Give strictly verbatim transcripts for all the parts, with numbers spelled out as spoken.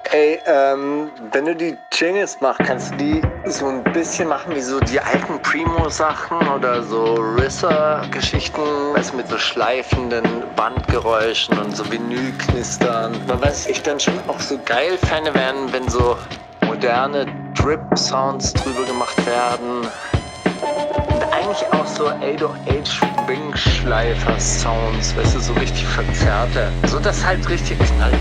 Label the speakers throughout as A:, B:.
A: Ey, ähm, wenn du die Jingles machst, kannst du die so ein bisschen machen wie so die alten Primo-Sachen oder so Risser-Geschichten, weißt du, mit so schleifenden Bandgeräuschen und so Vinylknistern. Aber was ich dann schon auch so geil fände, wären, wenn so moderne Drip-Sounds drüber gemacht werden. Und eigentlich auch so acht null acht Wing-Schleifer-Sounds, weißt du, so richtig verzerrte. So dass halt richtig knallt.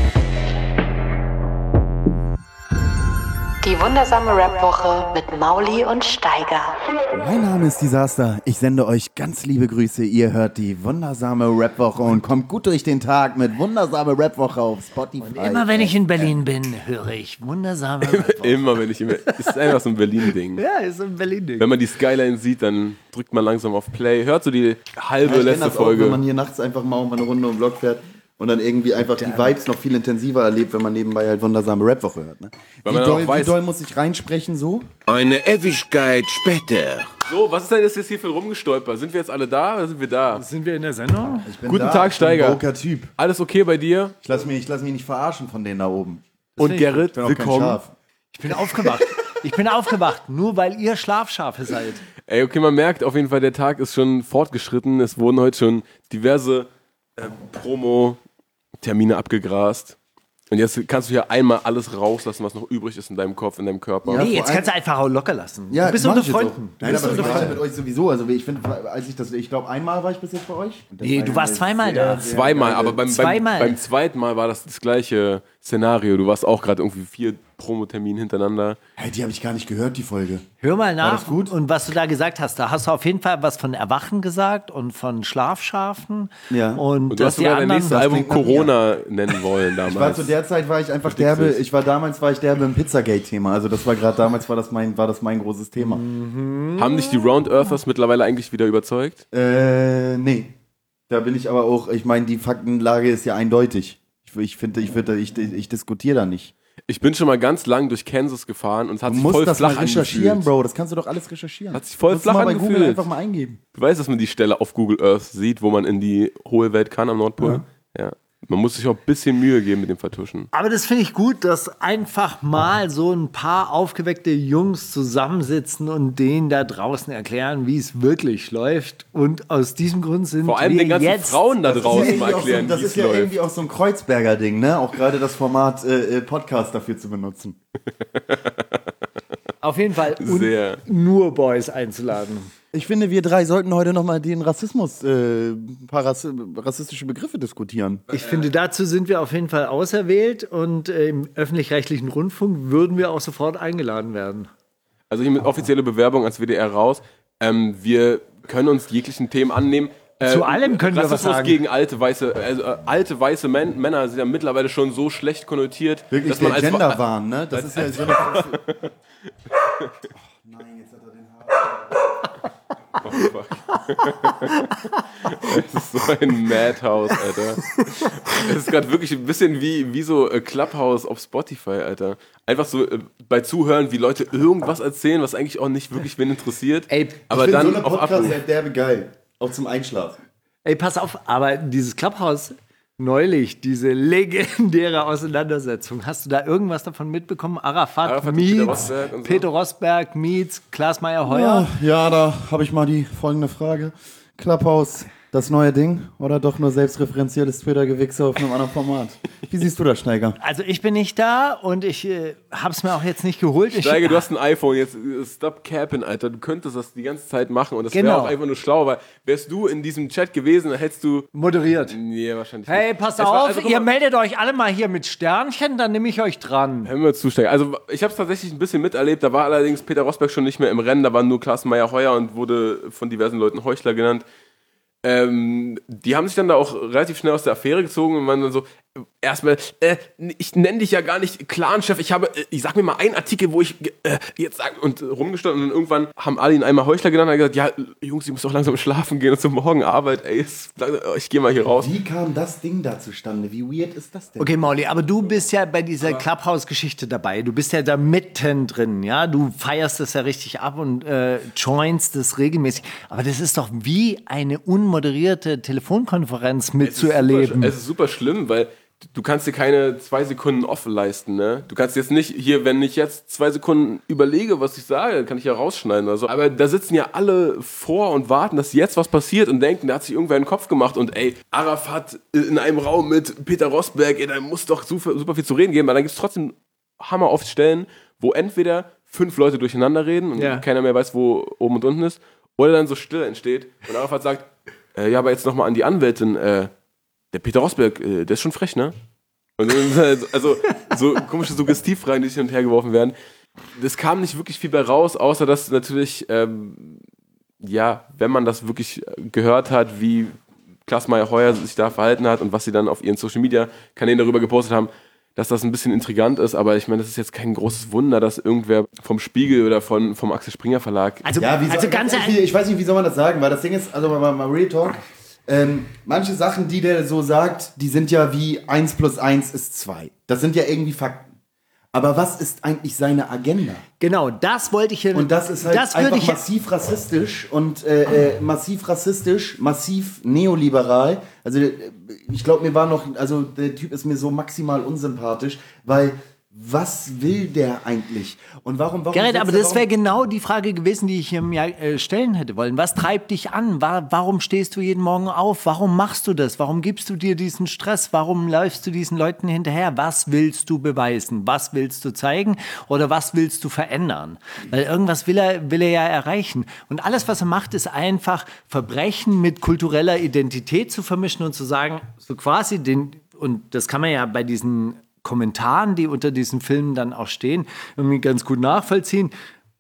B: Die wundersame Rap-Woche mit Mauli und Steiger.
C: Mein Name ist Disaster. Ich sende euch ganz liebe Grüße. Ihr hört die wundersame Rap-Woche und kommt gut durch den Tag mit wundersame Rap-Woche auf Spotify.
D: Und immer wenn ich in Berlin bin, höre ich wundersame Rap-Woche.
E: Immer wenn ich in Berlin bin. Ist einfach so ein Berlin-Ding.
D: Ja, ist ein Berlin-Ding.
E: Wenn man die Skyline sieht, dann drückt man langsam auf Play. Hört so die halbe
C: ja, ich
E: letzte
C: das
E: Folge.
C: Auch, wenn man hier nachts einfach mal um eine Runde um den Block fährt. Und dann irgendwie einfach die Vibes noch viel intensiver erlebt, wenn man nebenbei halt wundersame Rap-Woche hört. Ne? Wie, doll, wie doll muss ich reinsprechen so?
F: Eine Ewigkeit später.
E: So, was ist denn jetzt hier für rumgestolpert? Sind wir jetzt alle da oder sind wir da?
D: Sind wir in der Sendung?
C: Ich bin
E: Guten
C: da,
E: Tag, Steiger.
C: Ich bin ein Typ.
E: Alles okay bei dir?
C: Ich lasse mich, lass mich nicht verarschen von denen da oben.
E: Und Gerrit,
C: ich bin auch
E: willkommen.
C: kein Schaf.
D: Ich bin aufgewacht. Ich bin aufgewacht, nur weil ihr Schlafschafe seid.
E: Ey, okay, man merkt auf jeden Fall, der Tag ist schon fortgeschritten. Es wurden heute schon diverse äh, Promo- Termine abgegrast. Und jetzt kannst du hier einmal alles rauslassen, was noch übrig ist in deinem Kopf, in deinem Körper.
C: Ja,
D: Nee, jetzt kannst du einfach auch locker lassen.
C: Ja,
D: du bist
C: mach
D: unter
C: ich jetzt
D: Freunden.
C: auch. Nein, aber ich war mit euch sowieso. Also ich finde, als ich das, ich glaube, einmal war ich bis jetzt bei euch. Und das
D: Nee,
C: war
D: du
C: eine
D: warst zweimal
C: sehr,
D: da.
C: sehr
E: Zweimal,
C: geile-
E: aber beim, beim,
D: Zweimal.
E: beim zweiten Mal war das das gleiche Szenario. Du warst auch gerade irgendwie vier Promotermine hintereinander.
C: Hey, die habe ich gar nicht gehört, die Folge.
D: Hör mal nach.
C: das gut?
D: Und was du da gesagt hast, da hast du auf jeden Fall was von Erwachen gesagt und von Schlafschafen.
C: Ja.
D: Und,
E: Und du
D: dass
E: hast
D: die
E: sogar dein
D: anderen...
E: nächstes
C: das
E: Album
C: klingt nach mir.
E: Corona nennen wollen damals.
C: Ich war zu der Zeit war ich einfach
E: Versteckst
C: derbe.
E: es.
C: Ich war damals war ich derbe im Pizzagate-Thema. Also das war gerade damals war das mein war das mein großes Thema.
E: Haben dich die Round Earthers mittlerweile eigentlich wieder überzeugt?
C: Äh, nee. Da bin ich aber auch. Ich meine, die Faktenlage ist ja eindeutig. Ich, ich finde, ich, finde, ich, ich, ich diskutiere da nicht.
E: Ich bin schon mal ganz lang durch Kansas gefahren und es hat
C: Du
E: sich
C: musst
E: voll
C: das mal
E: flach
C: recherchieren,
E: angefühlt.
C: Bro. Das kannst du doch alles recherchieren.
E: Hat sich voll
C: Musst
E: flach
C: mal bei Google
E: angefühlt.
C: einfach mal eingeben.
E: Du weißt, dass man die Stelle auf Google Earth sieht, wo man in die hohe Welt kann am Nordpol? Ja. ja. Man muss sich auch ein bisschen Mühe geben mit dem Vertuschen.
D: Aber das finde ich gut, dass einfach mal so ein paar aufgeweckte Jungs zusammensitzen und denen da draußen erklären, wie es wirklich läuft. Und aus diesem Grund sind
E: Vor allem
D: wir
E: den ganzen
D: jetzt
E: Frauen da
C: Das ist ja
E: draußen
C: irgendwie
E: mal
C: auch so,
E: erklären,
C: das
E: wie
C: ist
E: es
C: ja
E: läuft.
C: irgendwie auch so ein Kreuzberger-Ding, ne? Auch gerade das Format äh, Podcast dafür zu benutzen.
D: auf jeden Fall un-
E: Sehr.
D: nur Boys einzuladen.
C: Ich finde, wir drei sollten heute nochmal den Rassismus, äh, ein paar Rass rassistische Begriffe diskutieren.
D: Ich finde, dazu sind wir auf jeden Fall auserwählt und äh, im öffentlich-rechtlichen Rundfunk würden wir auch sofort eingeladen werden.
E: Also hier mit offizieller Bewerbung ans W D R raus. Ähm, wir können uns jeglichen Themen annehmen. Äh,
D: Zu allem können wir was
E: Rassismus
D: sagen.
E: gegen alte weiße, also äh, alte weiße Män Männer sind ja mittlerweile schon so schlecht konnotiert,
C: Wirklich
E: dass man
C: der
E: als
C: Genderwahn, ne? Das ist ja so eine... Ach, nein, jetzt hat er den Haar.
E: Oh, fuck. Das ist so ein Madhouse, Alter. Es ist gerade wirklich ein bisschen wie, wie so äh, Clubhouse auf Spotify, Alter. Einfach so äh, bei Zuhören, wie Leute irgendwas erzählen, was eigentlich auch nicht wirklich wen interessiert.
D: Ey,
E: aber
C: ich
E: dann
C: finde so eine
E: auf
C: Podcast
E: Abruf.
C: ja derbe geil. Auch zum Einschlafen.
D: Ey, pass auf, aber dieses Clubhouse neulich, diese legendäre Auseinandersetzung, hast du da irgendwas davon mitbekommen? Arafat,
E: Arafat, Peter
D: meets
E: Rosberg und so.
D: Peter Rosberg meets Klaas Meyer-Heuer.
C: Ja, ja, da habe ich mal die folgende Frage. Clubhouse, das neue Ding oder doch nur selbstreferenzielles Twitter-Gewichse auf einem anderen Format? Wie siehst du das, Steiger?
D: Also ich bin nicht da und ich äh, hab's mir auch jetzt nicht geholt. Ich,
E: Steiger, du hast ein iPhone, jetzt äh, stop capping, Alter. Du könntest das die ganze Zeit machen und das wäre
D: Genau.
E: auch einfach nur schlau, weil wärst du in diesem Chat gewesen, dann hättest du...
D: moderiert.
E: Nee, wahrscheinlich
D: Hey,
E: nicht.
D: pass
E: Es war-
D: auf,
E: also, guck
D: ihr
E: mal,
D: meldet euch alle mal hier mit Sternchen, dann nehme ich euch dran.
E: Hör mir zu, Steiger. Also ich habe es tatsächlich ein bisschen miterlebt, da war allerdings Peter Rosberg schon nicht mehr im Rennen, da war nur Klaas Meyer-Heuer und wurde von diversen Leuten Heuchler genannt. Ähm, die haben sich dann da auch relativ schnell aus der Affäre gezogen und waren dann so, erstmal, äh, ich nenne dich ja gar nicht Clan-Chef, ich habe, äh, ich sag mir mal einen Artikel, wo ich äh, jetzt sag, und äh, rumgestanden und dann irgendwann haben alle ihn einmal Heuchler genannt und er hat gesagt, ja, Jungs, ich muss doch langsam schlafen gehen und zum Morgen Arbeit, ey, ist, ich gehe mal hier raus.
C: Wie kam das Ding da zustande? Wie weird ist das denn?
D: Okay, Mauli, aber du bist ja bei dieser Clubhouse-Geschichte dabei. Du bist ja da mittendrin, ja? Du feierst das ja richtig ab und äh, joinst das regelmäßig. Aber das ist doch wie eine unmoderierte Telefonkonferenz mitzuerleben.
E: Es ist super schlimm, weil du kannst dir keine zwei Sekunden off leisten, ne? Du kannst jetzt nicht hier, wenn ich jetzt zwei Sekunden überlege, was ich sage, dann kann ich ja rausschneiden oder so. Aber da sitzen ja alle vor und warten, dass jetzt was passiert und denken, da hat sich irgendwer in den Kopf gemacht und ey, Arafat in einem Raum mit Peter Rosberg, ey, da muss doch super, super viel zu reden geben, aber dann gibt es trotzdem hammer oft Stellen, wo entweder fünf Leute durcheinander reden und ja. keiner mehr weiß, wo oben und unten ist, oder dann so Stille entsteht und Arafat sagt, äh, ja, aber jetzt nochmal an die Anwältin, äh, der Peter Rosberg, äh, der ist schon frech, ne? Und dann, also so komische Suggestivfragen, die sich hin und her geworfen werden. Das kam nicht wirklich viel bei raus, außer dass natürlich, ähm, ja, wenn man das wirklich gehört hat, wie Klaas Meyer-Heuer sich da verhalten hat und was sie dann auf ihren Social-Media-Kanälen darüber gepostet haben, dass das ein bisschen intrigant ist, aber ich meine, das ist jetzt kein großes Wunder, dass irgendwer vom Spiegel oder von, vom Axel Springer Verlag...
C: Also, ja, wie soll, also ganz ehrlich, ich weiß nicht, wie soll man das sagen, weil das Ding ist, also mal, mal Real Talk, ähm, manche Sachen, die der so sagt, die sind ja wie eins plus eins ist zwei. Das sind ja irgendwie Fakten. Aber was ist eigentlich seine Agenda?
D: Genau, das wollte ich hier...
C: Und das ist halt das einfach massiv rassistisch und äh, äh, massiv rassistisch, massiv neoliberal. Also ich glaube, mir war noch... Also der Typ ist mir so maximal unsympathisch, weil... Was will der eigentlich? Und warum, warum
D: Gerrit, aber das wäre genau die Frage gewesen, die ich ihm ja äh, stellen hätte wollen. Was treibt dich an? War, warum stehst du jeden Morgen auf? Warum machst du das? Warum gibst du dir diesen Stress? Warum läufst du diesen Leuten hinterher? Was willst du beweisen? Was willst du zeigen? Oder was willst du verändern? Weil irgendwas will er, will er ja erreichen. Und alles, was er macht, ist einfach Verbrechen mit kultureller Identität zu vermischen und zu sagen, so quasi den, und das kann man ja bei diesen Kommentaren, die unter diesen Filmen dann auch stehen, irgendwie ganz gut nachvollziehen,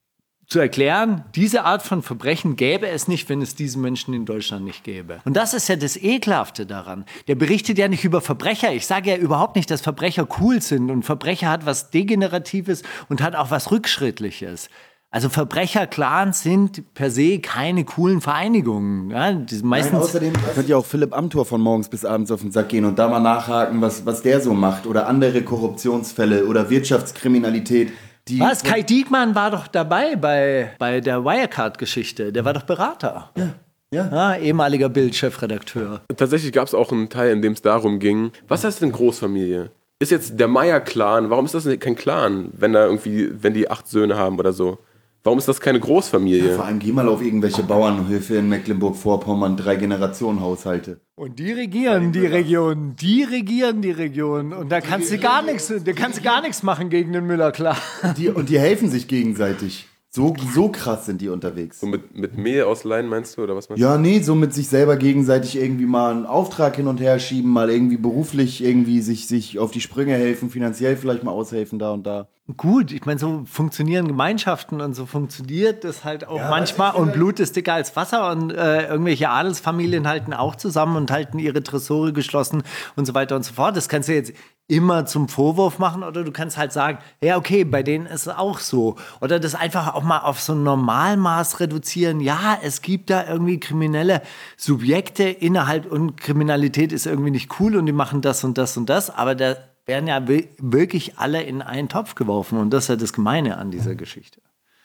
D: zu erklären, diese Art von Verbrechen gäbe es nicht, wenn es diese Menschen in Deutschland nicht gäbe. Und das ist ja das Ekelhafte daran. Der berichtet ja nicht über Verbrecher. Ich sage ja überhaupt nicht, dass Verbrecher cool sind. Und Verbrecher hat was Degeneratives und hat auch was Rückschrittliches. Also Verbrecherclans sind per se keine coolen Vereinigungen. Ja, die meistens
C: Nein, außerdem könnt ihr auch Philipp Amthor von morgens bis abends auf den Sack gehen und da mal nachhaken, was, was der so macht. Oder andere Korruptionsfälle oder Wirtschaftskriminalität. Die
D: was? Kai Diekmann war doch dabei bei, bei der Wirecard-Geschichte. Der war doch Berater.
C: Ja. Ja.
D: Ja, ehemaliger Bild-Chefredakteur.
E: Tatsächlich gab es auch einen Teil, in dem es darum ging, was heißt denn Großfamilie? Ist jetzt der Meyer-Clan, warum ist das kein Clan, wenn da irgendwie, wenn die acht Söhne haben oder so? Warum ist das keine Großfamilie?
C: Ja, vor allem geh mal auf irgendwelche Bauernhöfe in Mecklenburg-Vorpommern, drei Generationen Haushalte.
D: Und die regieren die Region, die regieren die Region. Und da kannst du gar nichts, da kannst du gar nichts machen gegen den Müller, klar.
C: Die, und die helfen sich gegenseitig. So, so krass sind die unterwegs.
E: So mit, mit Mehl ausleihen, meinst du, oder was meinst du?
C: Ja, nee, so mit sich selber gegenseitig irgendwie mal einen Auftrag hin und her schieben, mal irgendwie beruflich irgendwie sich, sich auf die Sprünge helfen, finanziell vielleicht mal aushelfen da und da.
D: Gut, ich meine, so funktionieren Gemeinschaften und so funktioniert das halt auch ja, manchmal. Und Blut ist dicker als Wasser und äh, irgendwelche Adelsfamilien halten auch zusammen und halten ihre Tresore geschlossen und so weiter und so fort. Das kannst du jetzt immer zum Vorwurf machen oder du kannst halt sagen, ja okay, bei denen ist es auch so. Oder das einfach auch mal auf so ein Normalmaß reduzieren. Ja, es gibt da irgendwie kriminelle Subjekte innerhalb und Kriminalität ist irgendwie nicht cool und die machen das und das und das, aber da werden ja wirklich alle in einen Topf geworfen. Und das ist ja das Gemeine an dieser Geschichte.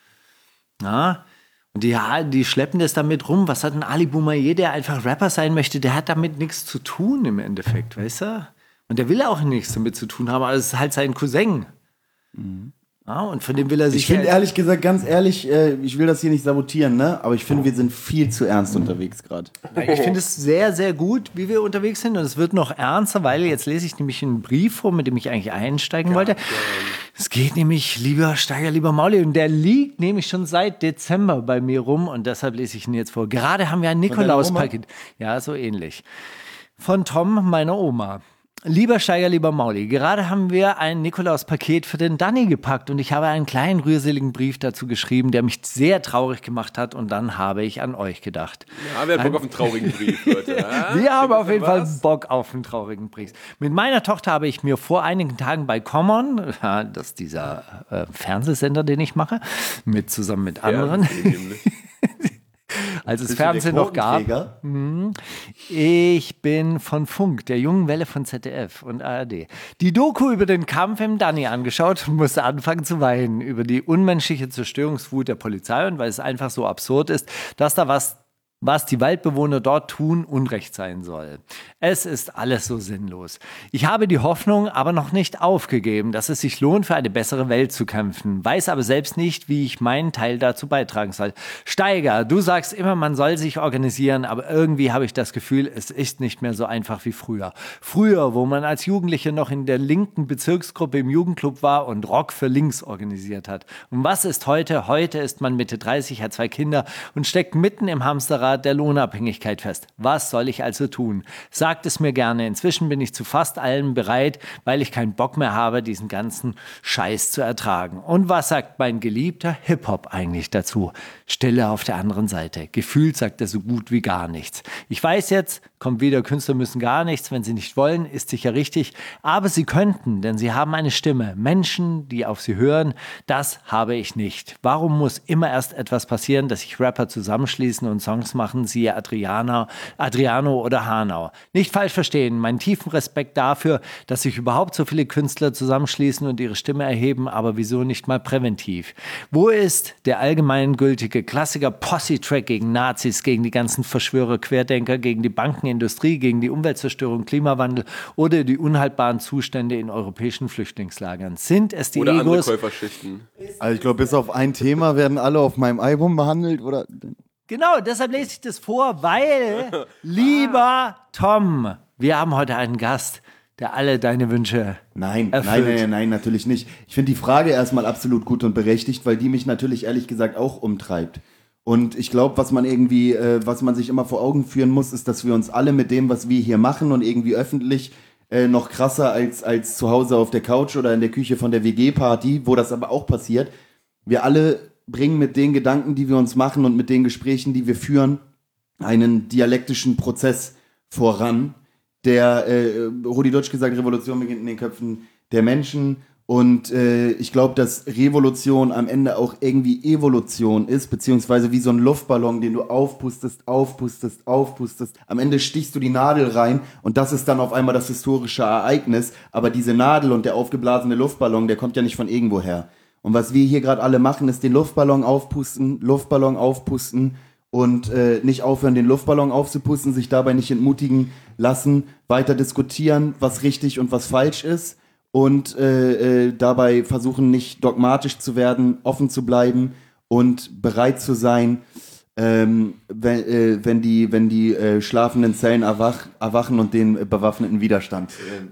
D: Ja, und die, die schleppen das damit rum. Was hat ein Ali Boumaier, der einfach Rapper sein möchte? Der hat damit nichts zu tun im Endeffekt, weißt du? Und der will auch nichts damit zu tun haben, aber es ist halt sein Cousin. Mhm. Ja, und von dem will er sich...
C: Ich finde ehrlich gesagt, ganz ehrlich, äh, ich will das hier nicht sabotieren, ne? Aber ich finde, wir sind viel zu ernst unterwegs gerade.
D: Ich finde es sehr, sehr gut, wie wir unterwegs sind. Und es wird noch ernster, weil jetzt lese ich nämlich einen Brief vor, mit dem ich eigentlich einsteigen ja, wollte. Ja. Es geht nämlich, lieber Steiger, lieber Mauli, und der liegt nämlich schon seit Dezember bei mir rum. Und deshalb lese ich ihn jetzt vor. Gerade haben wir ein Nikolauspaket. Ja, so ähnlich. Von Tom, meiner Oma. Lieber Steiger, lieber Mauli, gerade haben wir ein Nikolaus-Paket für den Danny gepackt und ich habe einen kleinen rührseligen Brief dazu geschrieben, der mich sehr traurig gemacht hat und dann habe ich an euch gedacht.
E: Ja, wir haben Bock auf einen traurigen Brief, Leute. Ja?
D: Wir haben auf jeden Fall Bock auf einen traurigen Brief. Mit meiner Tochter habe ich mir vor einigen Tagen bei Common, ja, das ist dieser äh, Fernsehsender, den ich mache, mit zusammen mit anderen, als es Fernsehen noch gab. Ich bin von Funk, der jungen Welle von Z D F und A R D. Die Doku über den Kampf im Danny angeschaut und musste anfangen zu weinen über die unmenschliche Zerstörungswut der Polizei und weil es einfach so absurd ist, dass da was was die Waldbewohner dort tun, Unrecht sein soll. Es ist alles so sinnlos. Ich habe die Hoffnung aber noch nicht aufgegeben, dass es sich lohnt, für eine bessere Welt zu kämpfen, weiß aber selbst nicht, wie ich meinen Teil dazu beitragen soll. Steiger, du sagst immer, man soll sich organisieren, aber irgendwie habe ich das Gefühl, es ist nicht mehr so einfach wie früher. Früher, wo man als Jugendliche noch in der linken Bezirksgruppe im Jugendclub war und Rock für links organisiert hat. Und was ist heute? Heute ist man Mitte dreißig, hat zwei Kinder und steckt mitten im Hamsterrad der Lohnabhängigkeit fest. Was soll ich also tun? Sagt es mir gerne. Inzwischen bin ich zu fast allem bereit, weil ich keinen Bock mehr habe, diesen ganzen Scheiß zu ertragen. Und was sagt mein geliebter Hip-Hop eigentlich dazu? Stille auf der anderen Seite. Gefühlt sagt er so gut wie gar nichts. Ich weiß jetzt, kommt wieder, Künstler müssen gar nichts, wenn sie nicht wollen, ist sicher richtig. Aber sie könnten, denn sie haben eine Stimme. Menschen, die auf sie hören, das habe ich nicht. Warum muss immer erst etwas passieren, dass sich Rapper zusammenschließen und Songs machen, siehe Adriana, Adriano oder Hanau? Nicht falsch verstehen, meinen tiefen Respekt dafür, dass sich überhaupt so viele Künstler zusammenschließen und ihre Stimme erheben, aber wieso nicht mal präventiv? Wo ist der allgemeingültige Klassiker Posse-Track gegen Nazis, gegen die ganzen Verschwörer, Querdenker, gegen die Bankenindustrie, gegen die Umweltzerstörung, Klimawandel oder die unhaltbaren Zustände in europäischen Flüchtlingslagern? Sind es die
E: Oder
D: Egos?
E: andere Käuferschichten.
C: Also ich glaube, bis auf ein Thema werden alle auf meinem Album behandelt, oder?
D: Genau, deshalb lese ich das vor, weil, lieber Tom, wir haben heute einen Gast, der alle deine Wünsche
C: Nein,
D: erfüllt.
C: nein, nein, nein, natürlich nicht. Ich finde die Frage erstmal absolut gut und berechtigt, weil die mich natürlich ehrlich gesagt auch umtreibt. Und ich glaube, was man irgendwie, äh, was man sich immer vor Augen führen muss, ist, dass wir uns alle mit dem, was wir hier machen und irgendwie öffentlich äh, noch krasser als, als zu Hause auf der Couch oder in der Küche von der W G-Party, wo das aber auch passiert, wir alle bringen mit den Gedanken, die wir uns machen und mit den Gesprächen, die wir führen, einen dialektischen Prozess voran, der, äh, Rudi Dutsch gesagt, Revolution beginnt in den Köpfen der Menschen. Und äh, ich glaube, dass Revolution am Ende auch irgendwie Evolution ist, beziehungsweise wie so ein Luftballon, den du aufpustest, aufpustest, aufpustest. Am Ende stichst du die Nadel rein und das ist dann auf einmal das historische Ereignis. Aber diese Nadel und der aufgeblasene Luftballon, der kommt ja nicht von irgendwo her. Und was wir hier gerade alle machen, ist den Luftballon aufpusten, Luftballon aufpusten und äh, nicht aufhören, den Luftballon aufzupusten, sich dabei nicht entmutigen lassen, weiter diskutieren, was richtig und was falsch ist und äh, äh, dabei versuchen, nicht dogmatisch zu werden, offen zu bleiben und bereit zu sein, ähm, wenn, äh, wenn die, wenn die äh, schlafenden Zellen erwach, erwachen und den äh, bewaffneten Widerstand äh,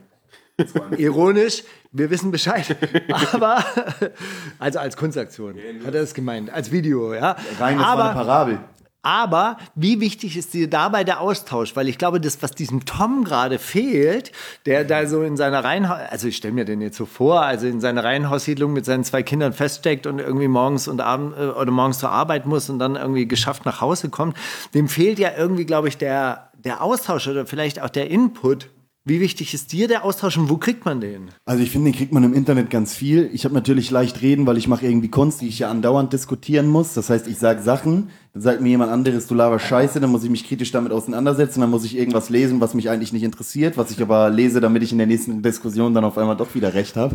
D: Ironisch, wir wissen Bescheid. Aber, also als Kunstaktion hat er es gemeint, als Video, ja.
C: Rein, das
D: aber,
C: war eine Parabel.
D: Aber wie wichtig ist dir dabei der Austausch? Weil ich glaube, das, was diesem Tom gerade fehlt, der da so in seiner Reihenhaus, also ich stelle mir den jetzt so vor, also in seiner Reihenhaussiedlung mit seinen zwei Kindern feststeckt und irgendwie morgens und abend oder morgens zur Arbeit muss und dann irgendwie geschafft nach Hause kommt, dem fehlt ja irgendwie, glaube ich, der, der Austausch oder vielleicht auch der Input. Wie wichtig ist dir der Austausch und wo kriegt man den?
C: Also ich finde, den kriegt man im Internet ganz viel. Ich habe natürlich leicht reden, weil ich mache irgendwie Kunst, die ich ja andauernd diskutieren muss. Das heißt, ich sage Sachen, dann sagt mir jemand anderes, du laberst Scheiße, dann muss ich mich kritisch damit auseinandersetzen, dann muss ich irgendwas lesen, was mich eigentlich nicht interessiert, was ich aber lese, damit ich in der nächsten Diskussion dann auf einmal doch wieder recht habe.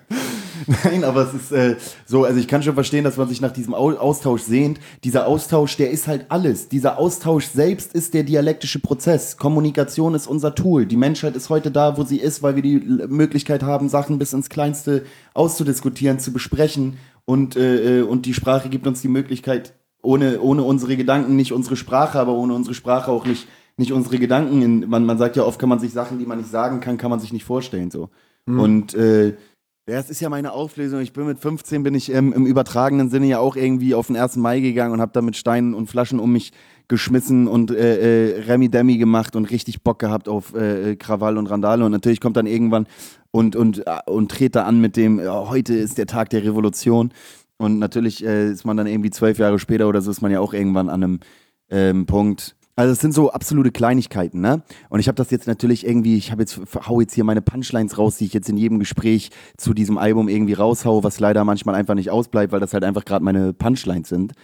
C: Nein, aber es ist äh, so, also ich kann schon verstehen, dass man sich nach diesem Au- Austausch sehnt. Dieser Austausch, der ist halt alles. Dieser Austausch selbst ist der dialektische Prozess. Kommunikation ist unser Tool. Die Menschheit ist heute da, wo sie ist, weil wir die L- Möglichkeit haben, Sachen bis ins Kleinste auszudiskutieren, zu besprechen. Und, äh, und die Sprache gibt uns die Möglichkeit, ohne, ohne unsere Gedanken, nicht unsere Sprache, aber ohne unsere Sprache auch nicht, nicht unsere Gedanken. In, man, man sagt ja oft, kann man sich Sachen, die man nicht sagen kann, kann man sich nicht vorstellen. So. Mhm. Und äh, ja, es ist ja meine Auflösung. Ich bin mit fünfzehn, bin ich ähm, im übertragenen Sinne ja auch irgendwie auf den ersten Mai gegangen und habe da mit Steinen und Flaschen um mich geschmissen und äh, äh, Remi-Demi gemacht und richtig Bock gehabt auf äh, Krawall und Randale. Und natürlich kommt dann irgendwann und, und, und dreht da an mit dem, ja, heute ist der Tag der Revolution. Und natürlich äh, ist man dann irgendwie zwölf Jahre später oder so, ist man ja auch irgendwann an einem ähm, Punkt. Also es sind so absolute Kleinigkeiten, ne? Und ich habe das jetzt natürlich irgendwie, ich habe jetzt, hau jetzt hier meine Punchlines raus, die ich jetzt in jedem Gespräch zu diesem Album irgendwie raushau, was leider manchmal einfach nicht ausbleibt, weil das halt einfach gerade meine Punchlines sind.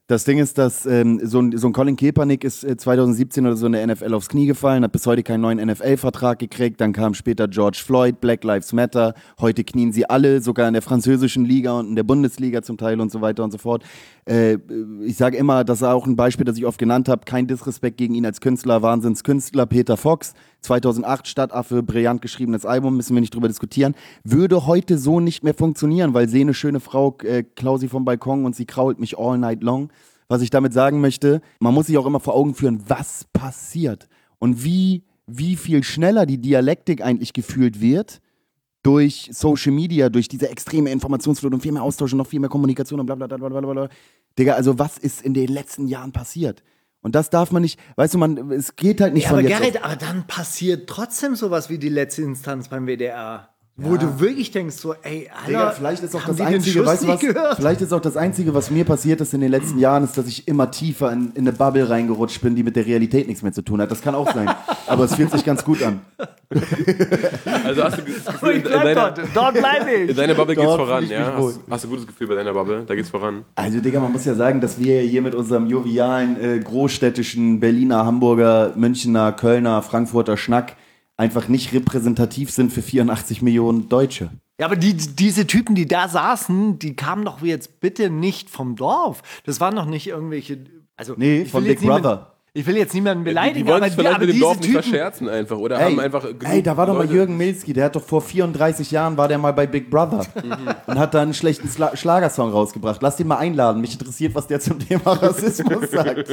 C: Das Ding ist, dass ähm, so, ein, so ein Colin Kaepernick ist äh, zwanzig siebzehn oder so in der N F L aufs Knie gefallen, hat bis heute keinen neuen N F L-Vertrag gekriegt. Dann kam später George Floyd, Black Lives Matter. Heute knien sie alle, sogar in der französischen Liga und in der Bundesliga zum Teil und so weiter und so fort. Äh, ich sage immer, das ist auch ein Beispiel, das ich oft genannt habe. Kein Disrespekt gegen ihn als Künstler, Wahnsinnskünstler. Peter Fox, zweitausendacht, Stadtaffe, brillant geschriebenes Album, müssen wir nicht drüber diskutieren. Würde heute so nicht mehr funktionieren, weil sehe eine schöne Frau, äh, klau sie vom Balkon und sie krault mich all night long. Was ich damit sagen möchte, man muss sich auch immer vor Augen führen, was passiert und wie, wie viel schneller die Dialektik eigentlich gefühlt wird durch Social Media, durch diese extreme Informationsflut und viel mehr Austausch und noch viel mehr Kommunikation und bla bla bla bla bla bla. Digga, also was ist in den letzten Jahren passiert? Und das darf man nicht, weißt du, man, es geht halt nicht
D: Ja,
C: von
D: aber
C: jetzt
D: Gerrit, aber dann passiert trotzdem sowas wie die letzte Instanz beim W D R. Wo du wirklich denkst, so, ey, Alter,
C: Digga, vielleicht ist auch
D: haben
C: das
D: die den
C: Einzige,
D: Schuss
C: weißt du was,
D: nicht gehört?
C: vielleicht ist auch das Einzige, was mir passiert ist in den letzten Jahren, ist, dass ich immer tiefer in, in eine Bubble reingerutscht bin, die mit der Realität nichts mehr zu tun hat. Das kann auch sein, aber es fühlt sich ganz gut an.
E: Also hast du das
D: Aber
E: Gefühl,
D: ich
E: in
D: bleib
E: deiner,
D: dort, dort bleib ich.
E: in deiner Bubble geht's
C: Dort
E: voran,
C: fühl ich
E: ja?
C: mich wohl.
E: Hast, hast du ein gutes Gefühl bei deiner Bubble? Da geht's voran.
C: Also Digga, man muss ja sagen, dass wir hier mit unserem jovialen, äh, großstädtischen Berliner, Hamburger, Münchner, Kölner, Frankfurter Schnack einfach nicht repräsentativ sind für vierundachtzig Millionen Deutsche.
D: Ja, aber die, diese Typen, die da saßen, die kamen doch jetzt bitte nicht vom Dorf. Das waren doch nicht irgendwelche, also
C: Nee,
D: ich
C: von
D: will
C: Big
D: jetzt niemand-
C: Brother.
D: Ich will jetzt niemanden beleidigen,
E: Die wollen
D: aber,
E: sich vielleicht
D: aber
E: mit dem
D: diese
E: Dorf nicht
D: Typen,
E: verscherzen einfach. Oder
C: Ey,
E: haben einfach genug
C: ey, da war doch mal
E: Leute-
C: Jürgen Milski, der hat doch vor vierunddreißig Jahren war der mal bei Big Brother und hat da einen schlechten Schla- Schlagersong rausgebracht. Lass den mal einladen, mich interessiert, was der zum Thema Rassismus sagt.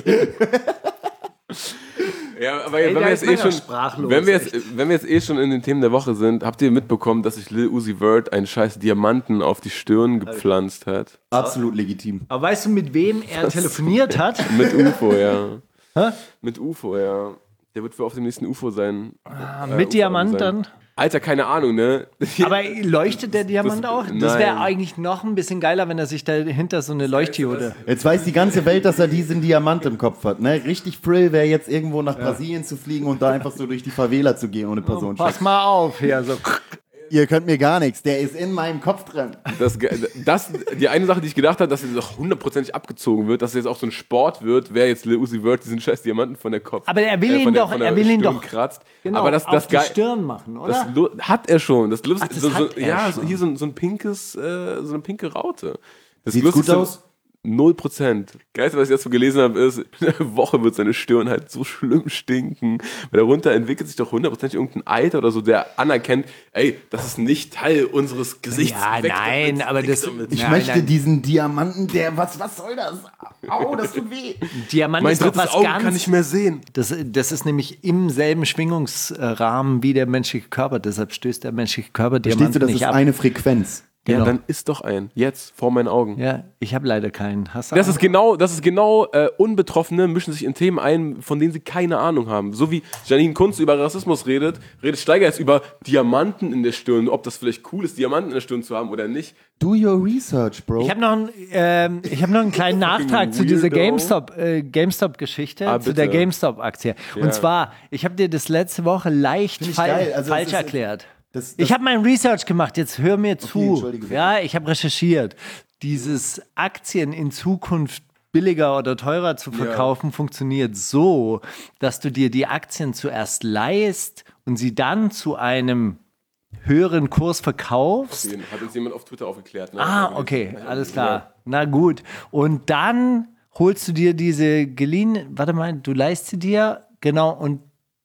E: Ja, aber
D: Ey,
E: wenn,
D: da
E: wir
D: ist
E: jetzt eh
D: man ja
E: schon,
D: sprachlos,
E: wenn, wir jetzt, wenn wir jetzt eh schon in den Themen der Woche sind, habt ihr mitbekommen, dass sich Lil Uzi Vert einen scheiß Diamanten auf die Stirn gepflanzt hat?
C: Absolut legitim.
D: aber weißt du, mit wem er telefoniert hat?
E: Mit U F O, ja. Mit U F O, ja. Der wird wohl auf dem nächsten U F O sein.
D: Ah,
E: Äh,
D: mit
E: U F O
D: Diamant
E: sein.
D: dann?
E: Alter, keine Ahnung, ne?
D: Aber leuchtet der Diamant
E: das-
D: auch? Das wäre
E: nein.
D: eigentlich noch ein bisschen geiler, wenn er sich dahinter so eine Leuchtdiode...
C: Jetzt weiß die ganze Welt, dass er diesen Diamant im Kopf hat. Ne? Richtig Thrill wäre jetzt irgendwo nach Brasilien zu fliegen und da einfach so durch die Favela zu gehen ohne Person.
D: Pass mal auf hier, so...
C: Ihr könnt mir gar nichts, der ist in meinem Kopf drin.
E: Das, das, die eine Sache, die ich gedacht habe, dass jetzt auch hundertprozentig abgezogen wird, dass es jetzt auch so ein Sport wird, wer jetzt Lil Uzi Vert diesen scheiß Diamanten von der Kopf.
D: Aber er will
E: äh,
D: ihn
E: von der,
D: doch-
E: von der
D: er will ihn
E: Stirn
D: doch-
E: kratzt.
D: Genau,
E: Aber das,
D: auf
E: das
D: die
E: geil-
D: Stirn machen, oder?
E: Das lu- hat er schon. Das, Lust,
D: Ach, das
E: so, so,
D: hat er
E: ja,
D: schon.
E: so, hier so, ein- so ein pinkes, äh, so eine pinke Raute. Das
C: Sieht's gut
E: Lustigste-
C: aus?
E: Null Prozent. Geilste, was ich dazu gelesen habe, ist, in der Woche wird seine Stirn halt so schlimm stinken. Weil darunter entwickelt sich doch hundertprozentig irgendein Eiter oder so, der anerkennt, ey, das ist nicht Teil unseres Gesichts.
D: Ja,
E: Weg
D: nein,
E: damit,
D: aber
E: weg
D: das-
E: damit.
C: Ich
D: Nein,
C: möchte
D: nein.
C: diesen Diamanten, der, was, was soll das? Au, das tut weh.
D: Diamant
E: Mein
D: ist doch
E: drittes
D: was
E: Auge
D: ganz...
E: kann nicht mehr sehen.
D: Das, das ist nämlich im selben Schwingungsrahmen wie der menschliche Körper. Deshalb stößt der menschliche Körper
C: Verstehst
D: Diamanten
C: du, das
D: nicht
C: ist
D: ab.
C: eine Frequenz.
E: Ja,
D: Genau.
E: dann ist doch ein. Jetzt, vor meinen Augen.
D: Ja, ich habe leider keinen. Hast du
E: Das
D: einen?
E: ist genau, das ist genau, äh, Unbetroffene mischen sich in Themen ein, von denen sie keine Ahnung haben. So wie Janine Kunz über Rassismus redet, redet Steiger jetzt über Diamanten in der Stirn, ob das vielleicht cool ist, Diamanten in der Stirn zu haben oder nicht.
C: Do your research, Bro.
D: Ich habe noch, einen, ähm, ich hab noch einen kleinen Nachtrag zu dieser
E: Weirdo.
D: GameStop, äh, GameStop-Geschichte,
E: Ah,
D: zu der
E: bitte.
D: GameStop-Aktie.
E: Ja.
D: Und zwar, ich habe dir das letzte Woche leicht
C: Find ich
D: fal
C: geil. Also,
D: falsch
C: das ist-
D: erklärt.
C: das- das-
D: ich habe mein Research gemacht, jetzt hör mir zu.
C: entschuldige bitte.
D: Ja, ich habe recherchiert. Dieses Aktien in Zukunft billiger oder teurer zu verkaufen, funktioniert so, dass du dir die Aktien zuerst leihst und sie dann zu einem höheren Kurs verkaufst.
E: Hat uns jemand auf Twitter aufgeklärt. Ne?
D: Ah, okay, alles klar. Na gut. Und dann holst du dir diese geliehen, warte mal, du leihst sie dir, genau, und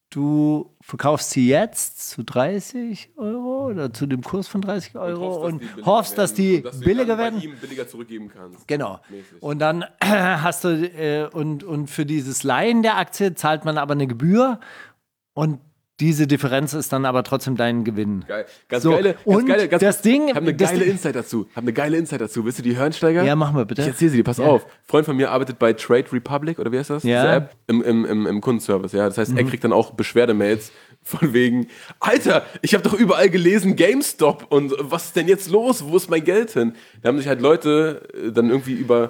D: du verkaufst sie jetzt zu dreißig Euro oder zu dem Kurs von dreißig Euro und hoffst, dass die billiger werden.
E: Und dass du dann bei ihm billiger zurückgeben kannst.
D: Genau.
E: Mäßig.
D: Und dann hast du, äh, und, und für dieses Leihen der Aktie zahlt man aber eine Gebühr und diese Differenz ist dann aber trotzdem dein Gewinn.
E: Geil. Ganz
D: So,
E: geile, ganz
D: und
E: geile, ganz
D: das Ding-
E: Ich habe eine
D: das
E: geile
D: Ding-
E: Insight dazu. Hab eine geile Insight dazu. Willst du die hören, Steiger?
D: Ja, mach mal bitte.
E: Ich erzähle sie dir, pass
D: Ja.
E: auf. Freund von mir arbeitet bei Trade Republic, oder wie heißt das?
D: Ja.
E: Diese App im, im, im, im Kundenservice. Ja. Das heißt, er kriegt dann auch Beschwerdemails von wegen, Alter, ich habe doch überall gelesen GameStop und was ist denn jetzt los? Wo ist mein Geld hin? Da haben sich halt Leute äh, dann irgendwie über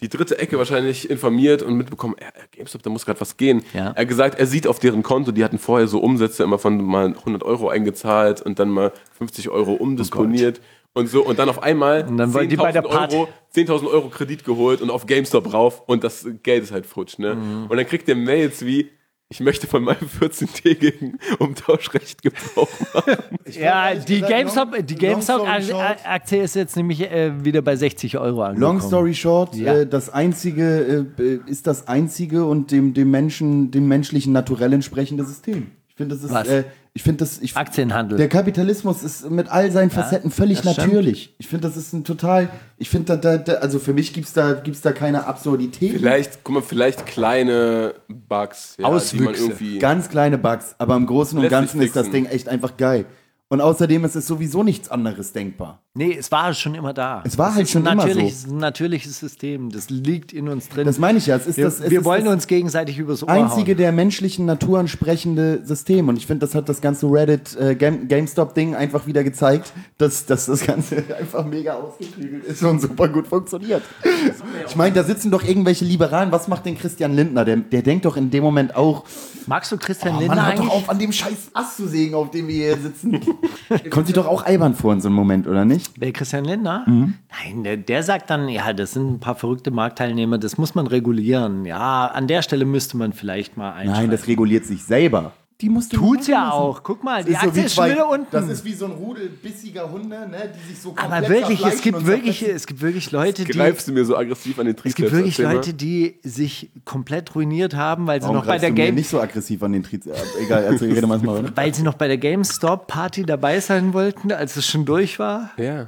E: die dritte Ecke wahrscheinlich informiert und mitbekommen, äh, GameStop, da muss gerade was gehen.
D: Ja.
E: Er hat gesagt, er sieht auf deren Konto, die hatten vorher so Umsätze immer von mal hundert Euro eingezahlt und dann mal fünfzig Euro umdisponiert und so und dann auf einmal
D: Und dann wollen die bei der Party-
E: Euro, zehntausend Euro Kredit geholt und auf GameStop rauf und das Geld ist halt futsch. Ne?
D: Mhm.
E: Und dann kriegt der Mails wie, ich möchte von meinem vierzehntägigen Umtauschrecht Gebrauch machen.
D: Ja, die
C: gesagt,
D: GameStop,
C: long-
D: die
C: long story
D: GameStop-Aktie ist jetzt nämlich äh, wieder bei sechzig Euro angekommen.
C: Long story short,
D: Ja.
C: äh, das einzige äh, ist das einzige und dem, dem Menschen, dem menschlichen Naturell entsprechende System. Ich finde, das ist,
D: Was?
C: äh, ich finde das, ich,
D: Aktienhandel.
C: der Kapitalismus ist mit all seinen Facetten völlig
D: das stimmt.
C: natürlich. Ich finde, das ist ein total, ich finde, da, da, also für mich gibt's da, gibt's da keine Absurdität.
E: Vielleicht, guck mal, vielleicht kleine Bugs, ja, die man
D: Auswüchse.
E: irgendwie...
C: Ganz kleine Bugs, aber im Großen und
E: Lässt sich
C: Ganzen ist das
E: fixen.
C: Ding echt einfach geil. Und außerdem ist es sowieso nichts anderes denkbar.
D: Nee, es war schon immer da.
C: Es war
D: Das
C: halt
D: ist
C: schon
D: ein
C: immer so.
D: natürliches, ein natürliches System. Das liegt in uns drin.
C: Das meine ich ja. Es ist
D: wir
C: das, es
D: wir
C: ist
D: wollen
C: das
D: uns gegenseitig übers Ohr
C: einzige
D: hauen.
C: der menschlichen Natur entsprechende System. Und ich finde, das hat das ganze Reddit äh, Game, GameStop-Ding einfach wieder gezeigt, dass, dass das Ganze einfach mega ausgeklügelt ist und super gut funktioniert. Ich meine, da sitzen doch irgendwelche Liberalen. Was macht denn Christian Lindner? Der, der denkt doch in dem Moment auch,
D: Magst du Christian
C: oh,
D: Lindner
C: Mann, hört doch
D: eigentlich?
C: auf, an dem scheiß Ast zu sägen, auf dem wir hier sitzen. Kommt sich doch auch albern vor in so einem Moment, oder nicht?
D: Wer, Christian Lindner?
C: Mhm.
D: Nein, der, der sagt dann, ja, das sind ein paar verrückte Marktteilnehmer, das muss man regulieren. Ja, an der Stelle müsste man vielleicht mal einschreiten.
C: Nein, das reguliert sich selber. Die musst du
D: tut's
C: machen
D: ja
C: lassen.
D: auch. Guck mal,
C: Das
D: die
C: ist so
D: Aktie
C: wie
D: ist schon
C: zwei-
D: wieder unten.
C: Das ist wie so ein Rudel bissiger Hunde, ne, die sich so komplett
D: Aber wirklich, es
C: zerfleischen
D: gibt
C: und
D: wirklich,
C: zerfetzen.
D: es gibt wirklich Leute, die...
E: Greifst du mir so aggressiv an den Trizeps?
D: Es gibt wirklich
E: Erzähl mal.
D: Leute, die sich komplett ruiniert haben, weil sie
C: Warum
D: noch bei
C: greifst
D: der
C: du mir
D: Game,
C: nicht so aggressiv an den Trizeps? Egal, erzähl, rede mal mal. Ne?
D: weil sie noch bei der GameStop Party dabei sein wollten, als es schon durch war.
E: Ja.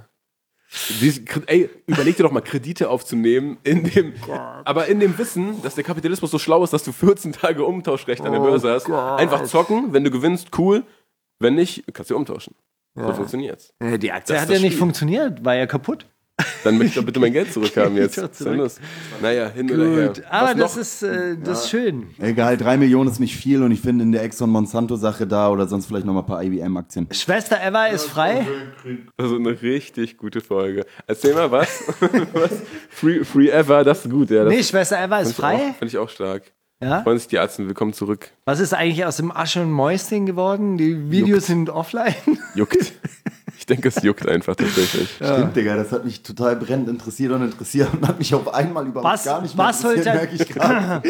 E: Dies- Ey, überleg dir doch mal, Kredite aufzunehmen, in dem, aber in dem Wissen, dass der Kapitalismus so schlau ist, dass du vierzehn Tage Umtauschrecht an der Börse hast. Einfach zocken, wenn du gewinnst, cool. Wenn nicht, kannst du umtauschen. So funktioniert's.
D: Äh, Die Aktie
E: Das
D: hat
E: ist
D: ja
E: das
D: nicht
E: Spiel.
D: funktioniert, war ja kaputt.
E: Dann möchte ich doch bitte mein Geld zurückhaben jetzt.
D: Doch
E: Was ist denn
D: zurück.
E: los? Naja, hin oder her.
D: Gut, aber
E: Was
D: das
E: noch?
D: ist, äh, das ist schön.
C: Egal, drei Millionen ist nicht viel und ich finde in der Exxon-Monsanto-Sache da oder sonst vielleicht noch mal ein paar I B M-Aktien.
D: Schwester Eva ist frei.
E: Also eine richtig gute Folge. Erzähl mal was. was? Free, free ever, das ist gut. Ja, das
D: Nee, Schwester Eva ist
E: fand ich
D: frei.
E: auch- Fand ich auch stark.
D: Ja?
E: Freuen sich die Ärzte, willkommen zurück.
D: Was ist eigentlich aus dem Asche- und Mäuschen geworden? Die Videos sind offline.
E: Juckt. Ich denke, es juckt einfach tatsächlich.
C: Stimmt, Digga, das hat mich total brennend interessiert und interessiert und hat mich auf einmal überhaupt
D: Was-
C: gar nicht mehr
D: was
C: interessiert,
D: sollte-
C: merke ich gerade.